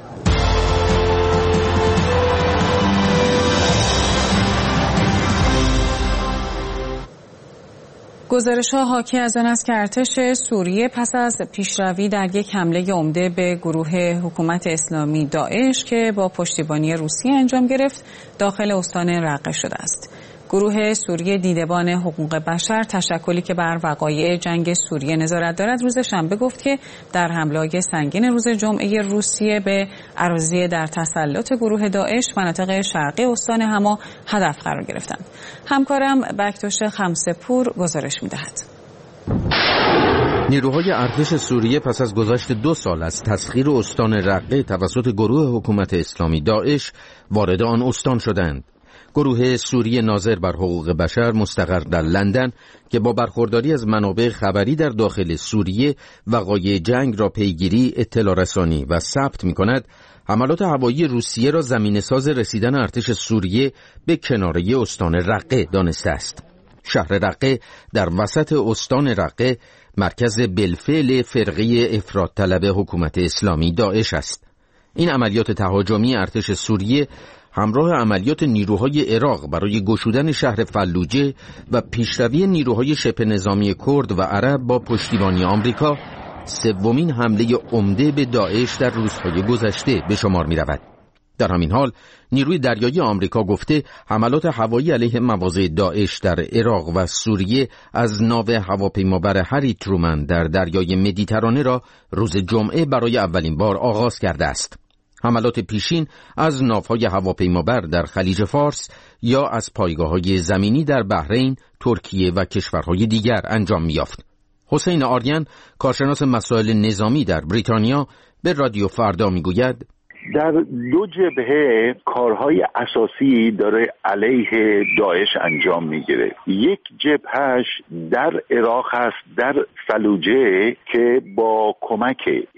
گزارش‌ها حاکی از آن است که ارتش سوریه پس از پیشروی در یک حمله عمده به گروه حکومت اسلامی داعش که با پشتیبانی روسیه انجام گرفت، داخل استان رقه شده است. گروه سوریه دیدبان حقوق بشر تشکلی که بر وقایع جنگ سوریه نظارت دارد روز شنبه گفت که در حمله‌های سنگین روز جمعه روسیه به اراضی در تسلط گروه داعش مناطق شرقی استان حما هدف قرار گرفتند. همکارم بکتوش خمسه‌پور گزارش می‌دهد. نیروهای ارتش سوریه پس از گذشت دو سال از تسخیر استان رقه توسط گروه حکومت اسلامی داعش وارد آن استان شدند. گروه سوریه ناظر بر حقوق بشر مستقر در لندن که با برخورداری از منابع خبری در داخل سوریه وقایع جنگ را پیگیری، اطلاع رسانی و ثبت می کند، حملات هوایی روسیه را زمینه‌ساز رسیدن ارتش سوریه به کناره استان رقه دانسته است. شهر رقه در وسط استان رقه مرکز بالفعل فرقه افراط طلب حکومت اسلامی داعش است. این عملیات تهاجمی ارتش سوریه همراه عملیات نیروهای عراق برای گشودن شهر فلوجه و پیشروی نیروهای شبه نظامی کرد و عرب با پشتیبانی آمریکا سومین حمله عمده به داعش در روزهای گذشته به شمار می رود. در همین حال نیروی دریایی آمریکا گفته حملات هوایی علیه مواضع داعش در عراق و سوریه از ناو هواپیمابر هری ترومن در دریای مدیترانه را روز جمعه برای اولین بار آغاز کرده است. حملات پیشین از ناوهای هواپیمابر در خلیج فارس یا از پایگاه‌های زمینی در بحرین، ترکیه و کشورهای دیگر انجام می‌یافت. حسین آریان، کارشناس مسائل نظامی در بریتانیا، به رادیو فردا می‌گوید در دو جبهه کارهای اساسی داره علیه داعش انجام میگیره. یک جبهش در عراق هست، در فلوجه، که با کمک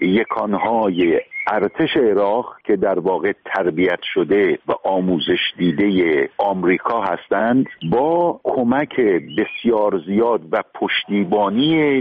یکانهای ارتش عراق که در واقع تربیت شده و آموزش دیده آمریکا هستند، با کمک بسیار زیاد و پشتیبانی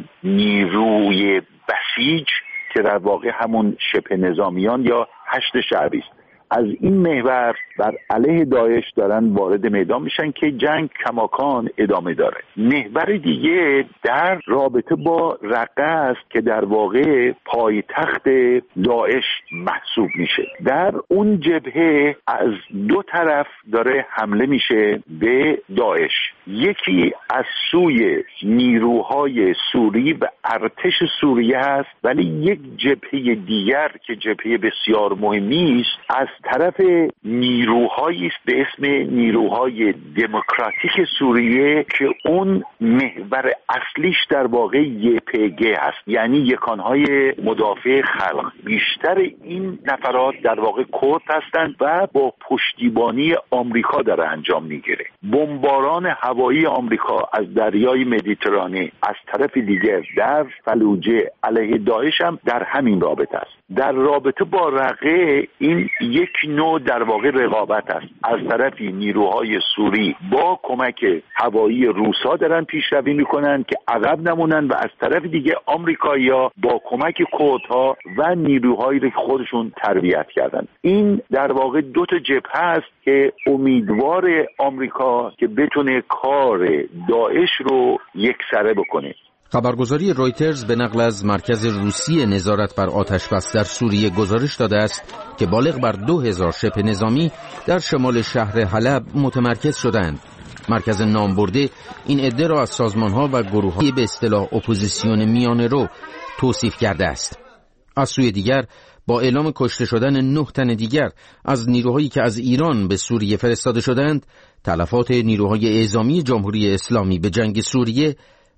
نیروی بسیج که در واقع همون شبه نظامیان یا هشت شعبی است، از این محور بر علیه داعش دارن وارد میدان میشن که جنگ کماکان ادامه داره. محور دیگه در رابطه با رقه است که در واقع پایتخت داعش محسوب میشه. در اون جبهه از دو طرف داره حمله میشه به داعش. یکی از سوی نیروهای سوری و ارتش سوریه است، ولی یک جبهه دیگر که جبهه بسیار مهمی است از طرف نیروهایی است به اسم نیروهای دموکراتیک سوریه که اون محور اصلیش در واقع یه پی جی هست، یعنی یکانهای مدافع خلق. بیشتر این نفرات در واقع کرد هستند و با پشتیبانی آمریکا داره انجام میگیره. بمباران هوایی آمریکا از دریای مدیترانه از طرف دیگر در فلوجه علیه داعش هم در همین رابطه است. در رابطه با رقه این یک نوع در واقع رقابت است. از طرفی نیروهای سوری با کمک هوایی روسا دارن پیشروی میکنن که عقب نمونن و از طرف دیگه آمریکایی‌ها با کمک کردها و نیروهایی که خودشون تربیت کردن. این در واقع دو تا جبهه است که امیدوار آمریکا که بتونه کار داعش رو یکسره بکنه. خبرگزاری رویترز به نقل از مرکز روسیه نظارت بر آتشبس در سوریه گزارش داده است که بالغ بر دو هزار شبه نظامی در شمال شهر حلب متمرکز شدند. مرکز نامبرده این عده را از سازمان‌ها و گروه‌های به اصطلاح اپوزیسیون میانه رو توصیف کرده است. از سوی دیگر با اعلام کشته شدن نه تن دیگر از نیروهایی که از ایران به سوریه فرستاده شدند، تلفات نیروهای اعزامی جمهوری اسلامی به جنگ سوریه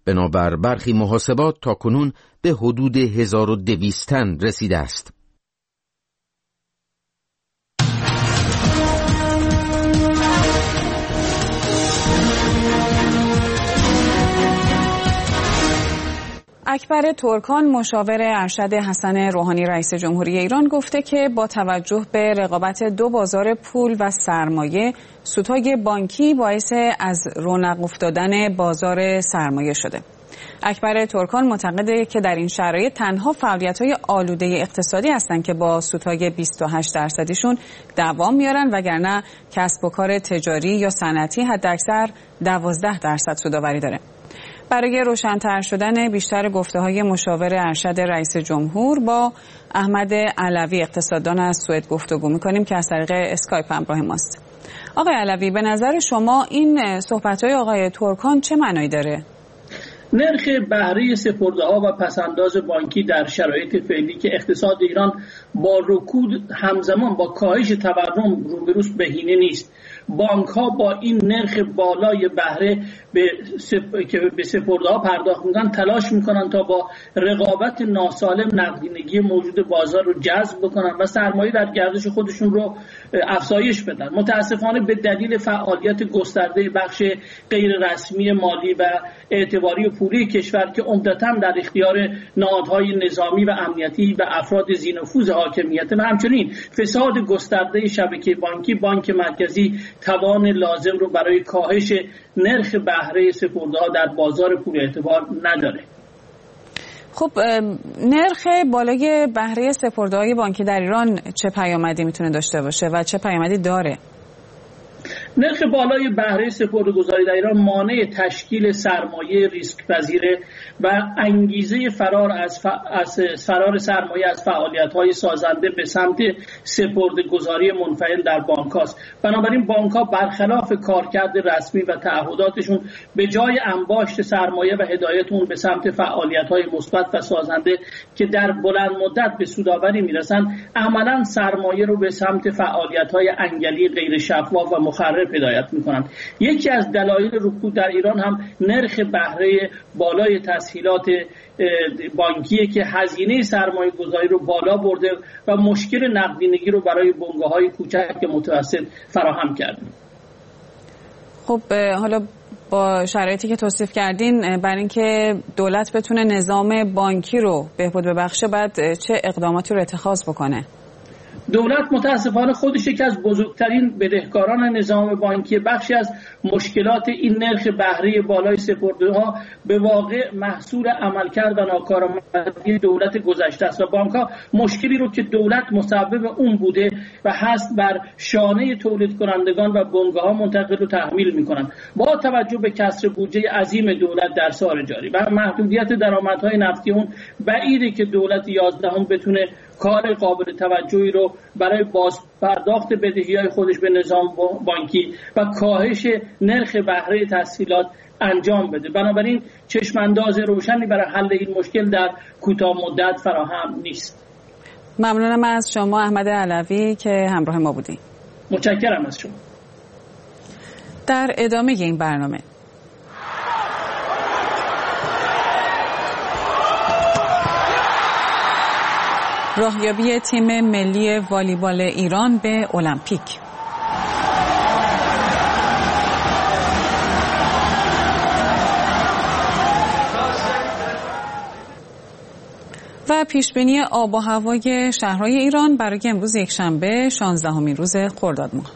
بنابر برخی محاسبات تاکنون به حدود هزار و دویست تن رسیده است. اکبر ترکان مشاور ارشد حسن روحانی رئیس جمهوری ایران گفته که با توجه به رقابت دو بازار پول و سرمایه، سودهای بانکی باعث از رونق افتادن بازار سرمایه شده. اکبر ترکان معتقده که در این شرایط تنها فعالیت‌های آلوده اقتصادی هستند که با سودهای بیست و هشت درصدیشون دوام میارن، وگرنه کسب و کار تجاری یا صنعتی حداکثر دوازده درصد سودآوری داره. برای روشن‌تر شدن بیشتر گفته‌های مشاور ارشد رئیس جمهور با احمد علوی اقتصاددان از سوئد گفتگو می‌کنیم که از طریق اسکایپ همراه ماست. آقای علوی، به نظر شما این صحبت‌های آقای ترکان چه معنایی داره؟ نرخ بهره سپرده‌ها و پس‌انداز بانکی در شرایط فعلی که اقتصاد ایران با رکود همزمان با کاهش تورم روبروست بهینه نیست. بانک ها با این نرخ بالای بهره به سپ... که به سپرده‌ها پرداخت میکنن تلاش میکنن تا با رقابت ناسالم نقدینگی موجود بازار رو جذب بکنن و سرمایه در گردش خودشون رو افزایش بدن. متاسفانه به دلیل فعالیت گسترده بخش غیر رسمی مالی و اعتباری و پولی کشور که عمدتاً در اختیار نهادهای نظامی و امنیتی و افراد ذی‌نفوذ حاکمیت و همچنین فساد گسترده شبکه بانکی، بانک مرکزی توان لازم رو برای کاهش نرخ بهره سپرده‌ها در بازار پول اعتبار نداره. خب نرخ بالای بهره سپرده‌های بانکی در ایران چه پیامدی میتونه داشته باشه و چه پیامدی داره؟ نرخ بالای بهره سپرده‌گذاری در ایران مانع تشکیل سرمایه ریسک پذیره و انگیزه فرار از, ف... از فرار سرمایه از فعالیت‌های سازنده به سمت سپرده‌گذاری منفعل در بانک‌هاست. بنابراین بانک‌ها برخلاف کارکرد رسمی و تعهداتشون به جای انباشت سرمایه و هدایت اون به سمت فعالیت‌های مثبت و سازنده که در بلند مدت به سودآوری میرسن، عملاً سرمایه رو به سمت فعالیت‌های انگلی غیر شفاف و مخرب هدایت میکنند. یکی از دلایل رکود در ایران هم نرخ بهره بالای تسهیلات بانکیه که هزینه سرمایه گذاری رو بالا برده و مشکل نقدینگی رو برای بنگاه‌های کوچک متوسط فراهم کرده. خب حالا با شرایطی که توصیف کردین، برای اینکه دولت بتونه نظام بانکی رو بهبود ببخشه باید چه اقداماتی رو اتخاذ بکنه؟ دولت متاسفانه خودش یکی از بزرگترین بدهکاران نظام بانکی. بخشی از مشکلات این نرخ بهره بالای سپرده‌ها به واقع محصول عملکرد و ناکارآمدی دولت گذشته است و بانک‌ها مشکلی رو که دولت مسبب اون بوده و هست بر شانه تولید کنندگان و بنگاه‌ها منتقل و تحمیل می‌کنند. با توجه به کسر بودجه عظیم دولت در سال جاری و محدودیت درآمدهای نفتی اون، بعیده که دولت یازدهم بتونه کار قابل توجهی رو برای باز پرداخت بدهی‌های خودش به نظام بانکی و کاهش نرخ بهره تسهیلات انجام بده. بنابراین چشمانداز روشنی برای حل این مشکل در کوتاه مدت فراهم نیست. ممنونم از شما احمد علوی که همراه ما بودید. متشکرم از شما. در ادامه این برنامه راهیابی تیم ملی والیبال ایران به المپیک. و پیشبینی آب و هوای شهرهای ایران برای امروز یکشنبه شانزدهمین روز خرداد ماه.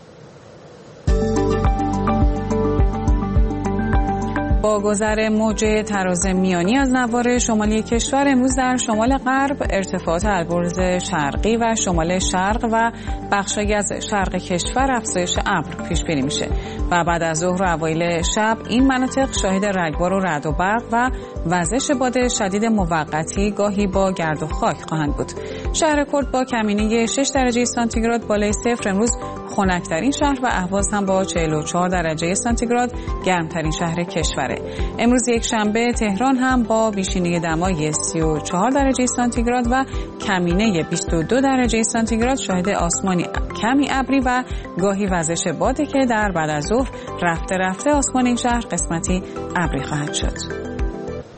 با گذر موج تراز میانی از نوار شمالی کشور، امروز در شمال غرب ارتفاعات البرز شرقی و شمال شرق و بخشی از شرق کشور افزایش ابر پیش بینی میشه و بعد از ظهر و اوایل شب این مناطق شاهد رگبار و رعد و برق و وزش باد شدید موقتی گاهی با گرد و خاک خواهند بود. شهر کرد با کمینه شش درجه سانتیگراد بالای صفر امروز خنک‌ترین شهر و اهواز هم با چهل و چهار درجه سانتیگراد گرمترین شهر کشوره. امروز یک شنبه تهران هم با بیشینه دمای سی و چهار درجه سانتیگراد و کمینه بیست و دو درجه سانتیگراد شاهد آسمانی کمی ابری و گاهی وزش باده که در بعد از ظهر رفته رفته آسمان این شهر قسمتی ابری خواهد شد.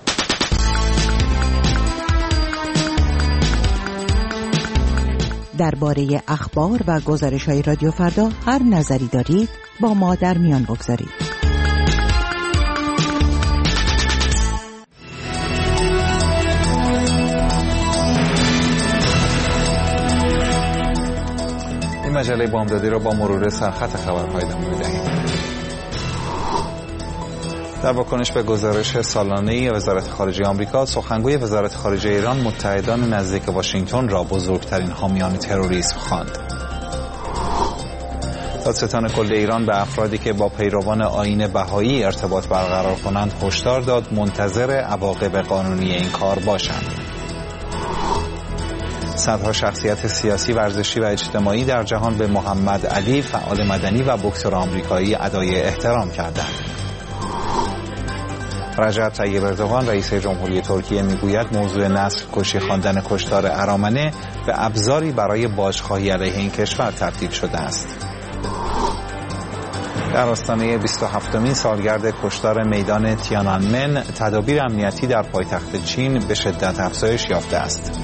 درباره اخبار و گزارش‌های رادیو فردا هر نظری دارید با ما در میان بگذارید. این مجله بامدادی را با مرور سرخط خبرهای ادامه می‌دهیم. در واکنش به گزارش سالانه وزارت خارجه آمریکا، سخنگوی وزارت خارجه ایران متحدان نزدیک واشنگتن را بزرگترین حامیان تروریسم خواند. دادستان کل ایران به افرادی که با پیروان آیین بهایی ارتباط برقرار کنند هشدار داد منتظر عواقب قانونی این کار باشند. صدها شخصیت سیاسی، ورزشی و اجتماعی در جهان به محمد علی فعال مدنی و بوکسور آمریکایی ادای احترام کردند. رجب طیب اردوغان رئیس جمهوری ترکیه میگوید موضوع نسل کشی خواندن کشتار ارامنه به ابزاری برای باجخواهی علیه این کشور تبدیل شده است. در آستانه بیست و هفتمین سالگرد کشتار میدان تیانانمن، تدابیر امنیتی در پایتخت چین به شدت افزایش یافته است.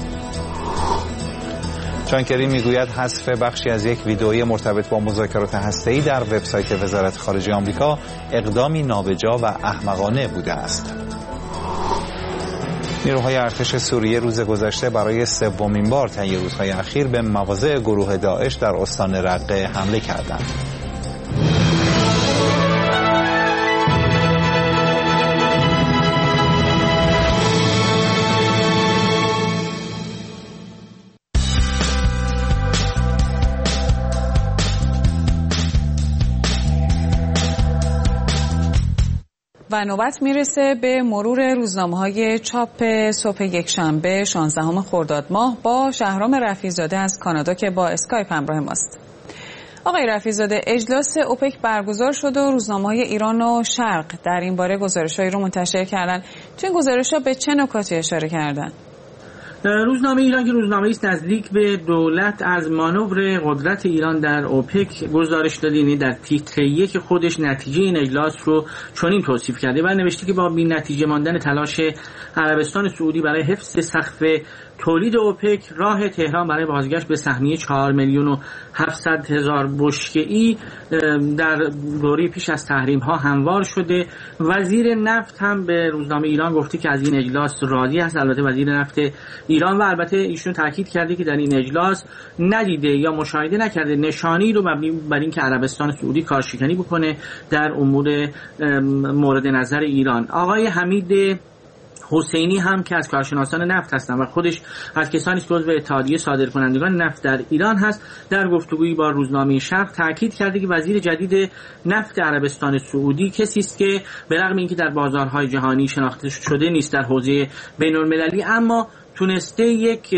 جان کری میگوید حذف بخشی از یک ویدئوی مرتبط با مذاکرات هسته‌ای در وبسایت وزارت خارجه آمریکا اقدامی نابجا و احمقانه بوده است. نیروهای ارتش سوریه روز گذشته برای سومین بار طی روزهای اخیر به مواضع گروه داعش در استان رقه حمله کردند. و نوبت میرسه به مرور روزنامه‌های چاپ صبح یکشنبه شانزدهم خرداد ماه با شهرام رفیع‌زاده از کانادا که با اسکایپ همراه ماست. آقای رفیع‌زاده، اجلاس اوپک برگزار شد و روزنامه‌های ایران و شرق در این باره گزارش‌هایی رو منتشر کردن. تو این گزارش‌ها به چه نکاتی اشاره کردن؟ روزنامه ایران که روزنامه‌ای است نزدیک به دولت از مانور قدرت ایران در اوپک گزارش داده، یعنی در تیتر یک خودش نتیجه این اجلاس رو چنین توصیف کرده و نوشته که با بی نتیجه ماندن تلاش عربستان سعودی برای حفظ سقف تولید اوپک، راه تهران برای بازگشت به سهمیه چهار میلیون و هفتصد هزار بشکه‌ای در دوره پیش از تحریم ها هموار شده. وزیر نفت هم به روزنامه ایران گفته که از این اجلاس راضی است. البته وزیر نفت ایران و البته ایشون تاکید کرده که در این اجلاس ندیده یا مشاهده نکرده نشانی رو مبنی بر اینکه عربستان سعودی کارشکنی بکنه در امور مورد نظر ایران. آقای حمید حسینی هم که از کارشناسان نفت هستن و خودش از کسانی است که عضو اتحادیه صادرکنندگان نفت در ایران هست، در گفتگویی با روزنامه شرق تاکید کرده که وزیر جدید نفت عربستان سعودی کسی است که به رغم اینکه در بازارهای جهانی شناخته شده نیست در حوزه بین‌المللی، اما تونسته یک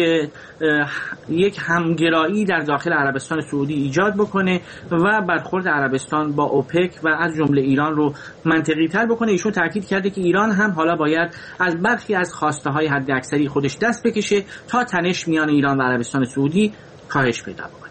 یک همگرایی در داخل عربستان سعودی ایجاد بکنه و برخورد عربستان با اوپک و از جمله ایران رو منطقی تر بکنه. ایشون تاکید کرده که ایران هم حالا باید از برخی از خواسته های حد اکثری خودش دست بکشه تا تنش میان ایران و عربستان سعودی کاهش پیدا بکنه.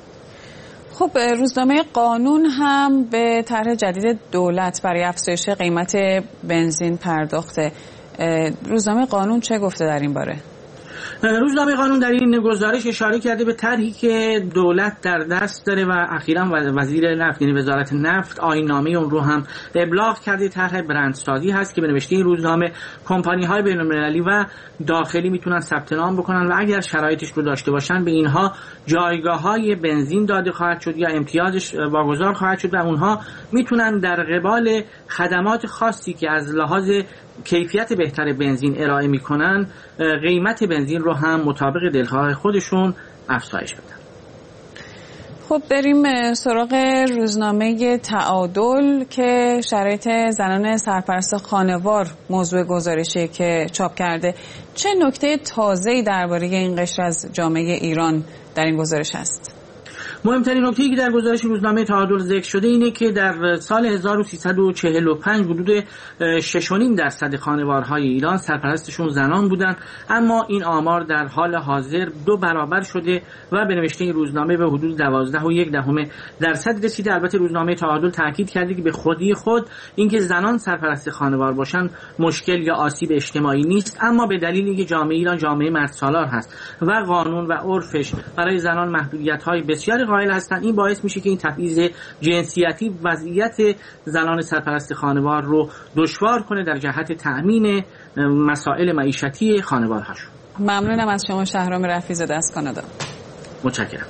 خب روزنامه قانون هم به طرح جدید دولت برای افزایش قیمت بنزین پرداخته. روزنامه قانون چه گفته در این باره؟ روزنامه قانون در این گزارش اشاره کرده به طرحی که دولت در دست داره و اخیراً وزیر نفت یعنی وزارت نفت آیین‌نامه اون رو هم ابلاغ کرده. طرح برندسازی هست که به نوشته این روزنامه کمپانی‌های بین‌المللی و داخلی میتونن ثبت نام بکنن و اگر شرایطش رو داشته باشن به اینها جایگاه‌های بنزین داده خواهد شد یا امتیازش واگذار خواهد شد و اونها میتونن در قبال خدمات خاصی که از لحاظ کیفیت بهتر بنزین ارائه میکنن قیمت بنزین رو هم مطابق دلخواه خودشون افزایش بدن. خب بریم سراغ روزنامه تعادل که شرایط زنان سرپرست خانوار موضوع گزارشی که چاپ کرده. چه نکته تازه‌ای درباره این قشر از جامعه ایران در این گزارش هست؟ مهمترین نکته‌ای که در گزارش روزنامه تعادل ذکر شده اینه که در سال هزار و سیصد و چهل و پنج حدود شش و نیم درصد خانوارهای ایران سرپرستشون زنان بودند، اما این آمار در حال حاضر دو برابر شده و به نوشته روزنامه به حدود دوازده و یک دهم درصد رسیده. البته روزنامه تعادل تاکید کرده که به خودی خود اینکه زنان سرپرست خانوار باشن مشکل یا آسیب اجتماعی نیست، اما به دلیل اینکه جامعه ایران جامعه مردسالار هست و قانون و عرفش برای زنان محدودیت‌های بسیاری قائل هستند، این باعث میشه که این تبعیض جنسیتی وضعیت زنان سرپرست خانوار رو دشوار کنه در جهت تأمین مسائل معیشتی خانوارهاشون. ممنونم از شما شهرام رفیع‌زاده از کانادا. متشکرم.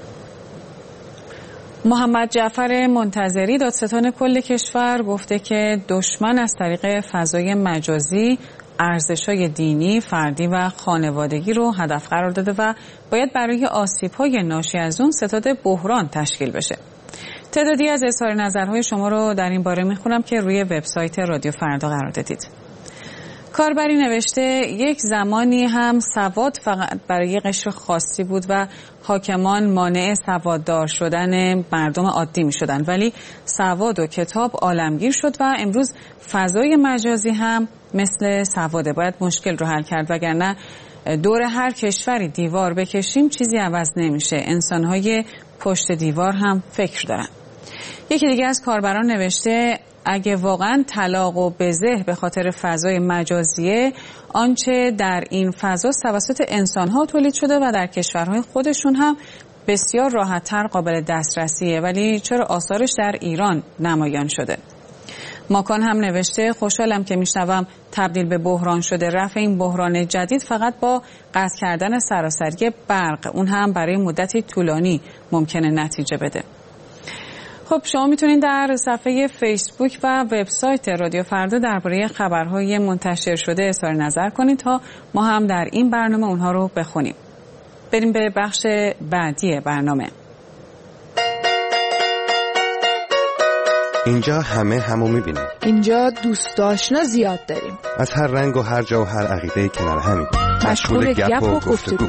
محمد جعفر منتظری دادستان کل کشور گفته که دشمن از طریق فضای مجازی ارزش‌های دینی، فردی و خانوادگی رو هدف قرار داده و باید برای آسیب‌های ناشی از اون ستاد بحران تشکیل بشه. تعدادی از اظهار نظرهای شما رو در این باره میخونم که روی وبسایت رادیو فردا قرار دادید. کاربری نوشته یک زمانی هم سواد فقط برای قشر خاصی بود و حاکمان مانع سواددار شدن مردم عادی می شدن، ولی سواد و کتاب عالمگیر شد و امروز فضای مجازی هم مثل سواده. باید مشکل رو حل کرد، وگرنه دور هر کشوری دیوار بکشیم چیزی عوض نمیشه. انسانهای پشت دیوار هم فکر دارن. یکی دیگه از کاربران نوشته اگه واقعا طلاق و بزه به خاطر فضای مجازیه، آنچه در این فضا توسط انسانها تولید شده و در کشورهای خودشون هم بسیار راحت‌تر قابل دسترسیه، ولی چرا آثارش در ایران نمایان شده؟ ماکان هم نوشته خوشحالم که میشنوم تبدیل به بحران شده. رفع این بحران جدید فقط با قطع کردن سراسری برق، اون هم برای مدتی طولانی ممکنه نتیجه بده. خب شما میتونید در صفحه فیسبوک و وبسایت رادیو فردا درباره خبرهای منتشر شده اظهار نظر کنید تا ما هم در این برنامه اونها رو بخونیم. بریم به بخش بعدی برنامه. اینجا همه همو میبینیم. اینجا دوست آشنا زیاد داریم. از هر رنگ و هر جا و هر عقیده کنار همیم. مشغول گپ و گفتگو.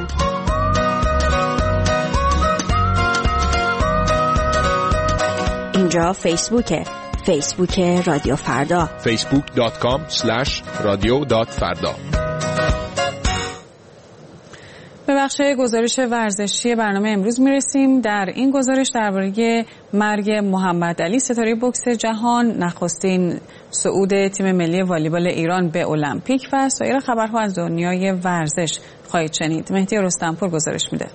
اینجا فیسبوکه. فیسبوک رادیو فردا. فیسبوک دات کام اسلش رادیو دات فردا. به بخش گزارش ورزشی برنامه امروز میرسیم. در این گزارش درباره مرگ محمد علی ستاره بوکس جهان، نخستین صعود تیم ملی والیبال ایران به المپیک و سایر خبرها از دنیای ورزش خواهید شنید. مهدی رستمپور گزارش میده.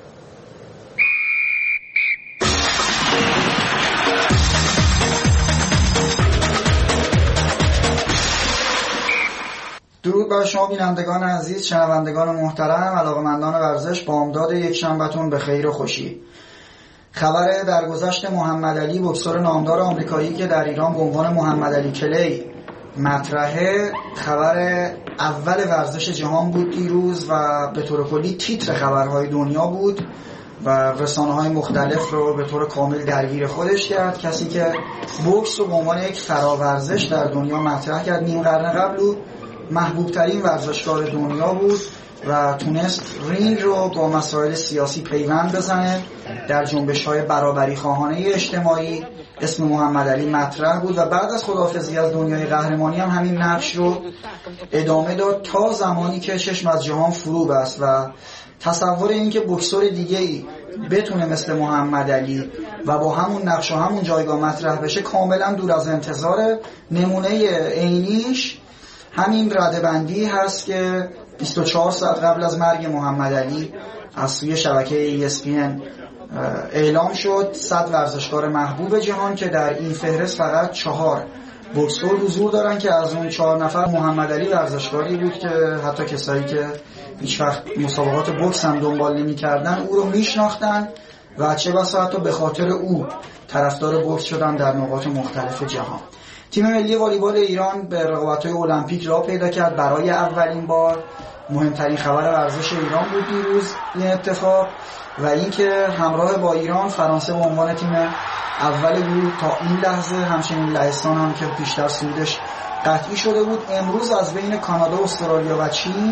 درود بر شما بینندگان عزیز، شنوندگان محترم، علاقه‌مندان ورزش، بامداد یک شنبهتون به خیر و خوشی. خبر درگذشت محمد علی بوکسور نامدار آمریکایی که در ایران به عنوان محمد علی کلی مطرحه، خبر اول ورزش جهان بود دیروز و به طور کلی تیتر خبرهای دنیا بود و رسانه‌های مختلف رو به طور کامل درگیر خودش کرد. کسی که بوکس رو به عنوان یک فراورزش در دنیا مطرح کرد، نیم قرن قبل بود، محبوب ترین ورزشکار دنیا بود و تونست رینگ رو با مسائل سیاسی پیوند بزنه. در جنبش‌های برابری خواهانه اجتماعی اسم محمد علی مطرح بود و بعد از خداحافظی از دنیای قهرمانی هم همین نقش رو ادامه داد تا زمانی که چشم از جهان فرو بست و تصور این که بوکسور دیگه‌ای بتونه مثل محمد علی و با همون نقش و همون جایگاه مطرح بشه کاملا دور از انتظار. نمونه عینیش همین ردبندی هست که بیست و چهار ساعت قبل از مرگ محمد علی از سوی شبکه ای اس پی ان اعلام شد. صد ورزشکار محبوب جهان که در این فهرست فقط چهار بوکسور حضور دارن که از اون چهار نفر محمد علی ورزشکاری بود که حتی کسایی که هیچ وقت مسابقات بوکس هم دنبال نمی‌کردن او رو میشناختن و چه بسا حتی به خاطر او طرفدار بوکس شدن در نقاط مختلف جهان. تیم ملی والیبال ایران به رقابت‌های المپیک راه پیدا کرد برای اولین بار. مهمترین خبر ورزش ایران بود دیروز این اتفاق و اینکه همراه با ایران فرانسه به عنوان تیم اول گروه تا این لحظه، همچنین لهستان هم که پیشتر صعودش قطعی شده بود، امروز از بین کانادا، استرالیا و چین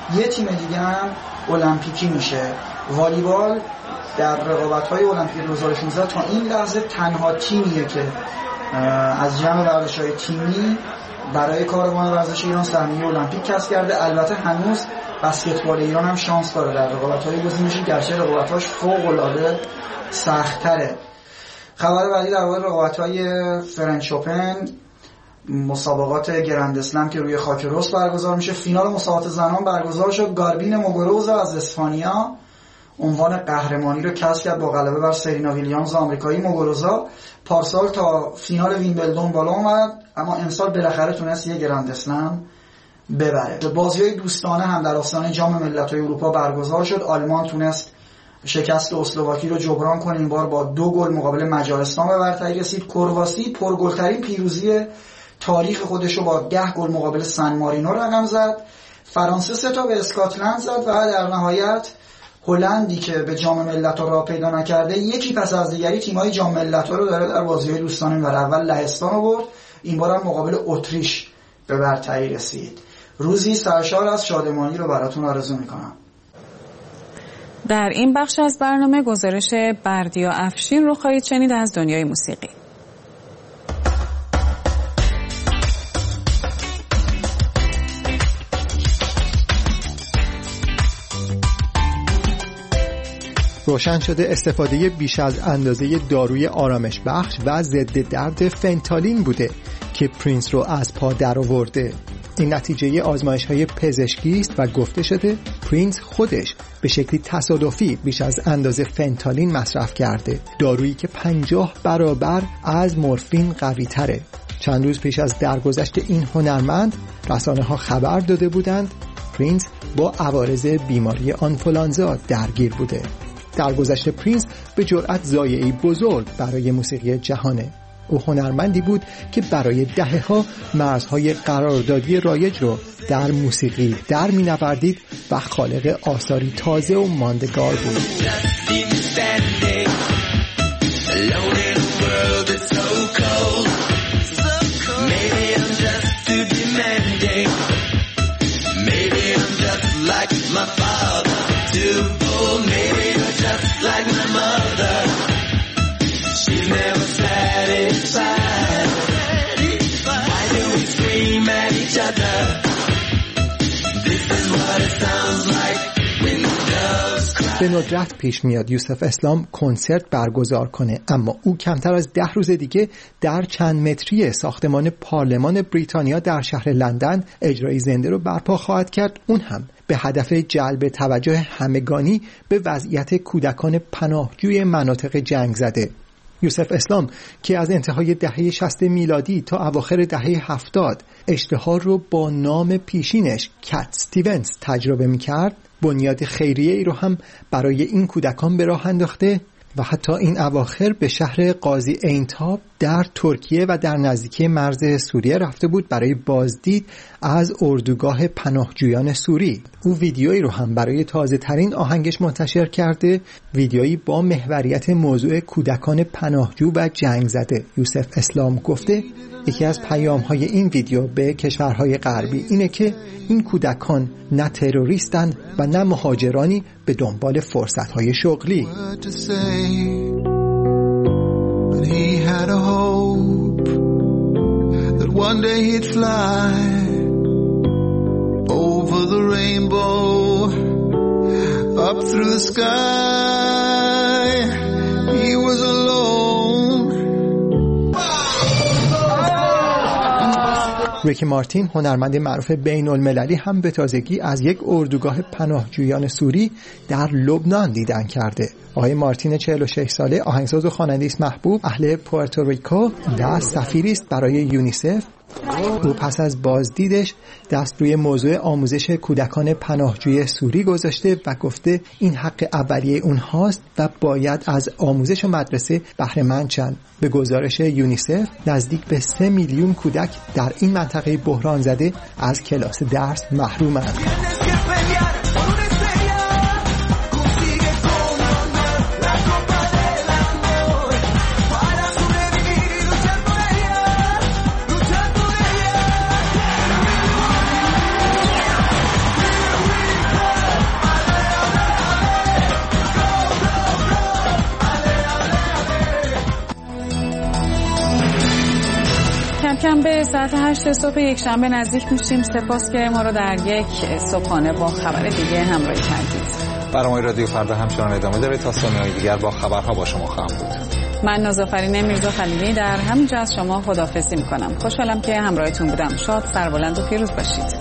یه تیم دیگه هم المپیکی میشه. والیبال در رقابت‌های المپیک دو هزار و شانزده تا این لحظه تنها تیمیه که از جمع ورزش‌های تیمی برای کاروان ورزش ایران سهمیه المپیک کسب کرده. البته هنوز بسکتبال ایران هم شانس داره در رقابت‌های گزینشی، گرچه رقابت‌هاش فوق‌العاده سخت‌تره. خبر بعدی در مورد رقابت‌های فرنچ اوپن، مسابقات گرند اسلم که روی خاک رس برگزار میشه. فینال مسابقات زنان برگزار شد. گاربین موگوروزا از اسپانیا عنوان قهرمانی رو کسب کرد با غلبه بر سرینا ویلیامز آمریکایی. موگوروزا پارسال تا فینال ویمبلدون بالا اومد، اما امسال بالاخره تونست یه گرند اسلم ببره. بازی‌های دوستانه هم در آستانه جام ملت‌های اروپا برگزار شد. آلمان تونست شکست اسلواکی رو جبران کنه، این بار با دو گل مقابل مجارستان به برتری رسید. کرواسی پرگل‌ترین پیروزی تاریخ خودش رو با ده گل مقابل سن مارینو رقم زد. فرانسه سه تا به اسکاتلند زد و در نهایت هلندی که به جام ملت‌ها راه پیدا نکرده یکی پس از دیگری تیم‌های جام ملت‌ها رو داره در بازی‌های دوستانه می‌بره. اول لهستان رو برد، این بار هم مقابل اتریش به برتری رسید. روزی سرشار از شادمانی رو براتون آرزو می‌کنم. در این بخش از برنامه گزارش بردیا افشین رو خواهید شنید از دنیای موسیقی. روشن شده استفاده بیش از اندازه داروی آرامش بخش و ضد درد فنتالین بوده که پرینس رو از پا در آورده. این نتیجه آزمایش‌های پزشکی است و گفته شده پرینس خودش به شکلی تصادفی بیش از اندازه فنتالین مصرف کرده، دارویی که پنجاه برابر از مورفین قوی تره. چند روز پیش از درگذشت این هنرمند رسانه‌ها خبر داده بودند پرینس با عوارض بیماری آنفولانزا درگیر بوده. درگذشت پرینس به جرأت ضایعه‌ای بزرگ برای موسیقی جهانه. او هنرمندی بود که برای دهه‌ها مرزهای قراردادی رایج رو در موسیقی در می‌نوردید و خالق آثاری تازه و ماندگار بود. به ندرت پیش میاد یوسف اسلام کنسرت برگزار کنه، اما او کمتر از ده روز دیگه در چند متری ساختمان پارلمان بریتانیا در شهر لندن اجرای زنده رو برپا خواهد کرد، اون هم به هدف جلب توجه همگانی به وضعیت کودکان پناهجوی مناطق جنگ زده. یوسف اسلام که از انتهای دهه شصت میلادی تا اواخر دهه هفتاد اشتهار رو با نام پیشینش کت استیونز تجربه می‌کرد، بنیاد خیریه ای رو هم برای این کودکان به راه انداخته و حتی این اواخر به شهر قاضی عین‌تاب در ترکیه و در نزدیکی مرز سوریه رفته بود برای بازدید از اردوگاه پناهجویان سوری. او ویدیویی رو هم برای تازه ترین آهنگش منتشر کرده، ویدیویی با محوریت موضوع کودکان پناهجو و جنگ زده. یوسف اسلام گفته یکی از پیام‌های این ویدیو به کشورهای غربی اینه که این کودکان نه تروریستند و نه مهاجرانی به دنبال فرصت‌های شغلی. But he had a hope that one day he'd fly over the rainbow up through the sky. He was alone. ریکی مارتین هنرمند معروف بین المللی هم به تازگی از یک اردوگاه پناهجویان سوری در لبنان دیدن کرده. آقای مارتین چهل و شش ساله آهنگساز و خواننده است محبوب اهل پورتوریکو و سفیری است برای یونیسف. او پس از بازدیدش دست روی موضوع آموزش کودکان پناهجوی سوری گذاشته و گفته این حق اولیه اونهاست و باید از آموزش و مدرسه بهره مند شن. به گزارش یونیسف نزدیک به سه میلیون کودک در این منطقه بحران زده از کلاس درس محرومند. کم به ساعت هشت صبح یک شنبه نزدیک میشیم. سپاس که ما رو در یک صبحانه با خبر دیگه همراهی کردید. برنامه رادیو فردا همچنان ادامه داره. تا ثانیه‌های دیگر با خبرها با شما خواهم بود. من نازافرین میرزا خلیلی در همینجا از شما خداحافظی میکنم. خوشحالم که همراهتون بودم. شاد، سربلند و پیروز باشید.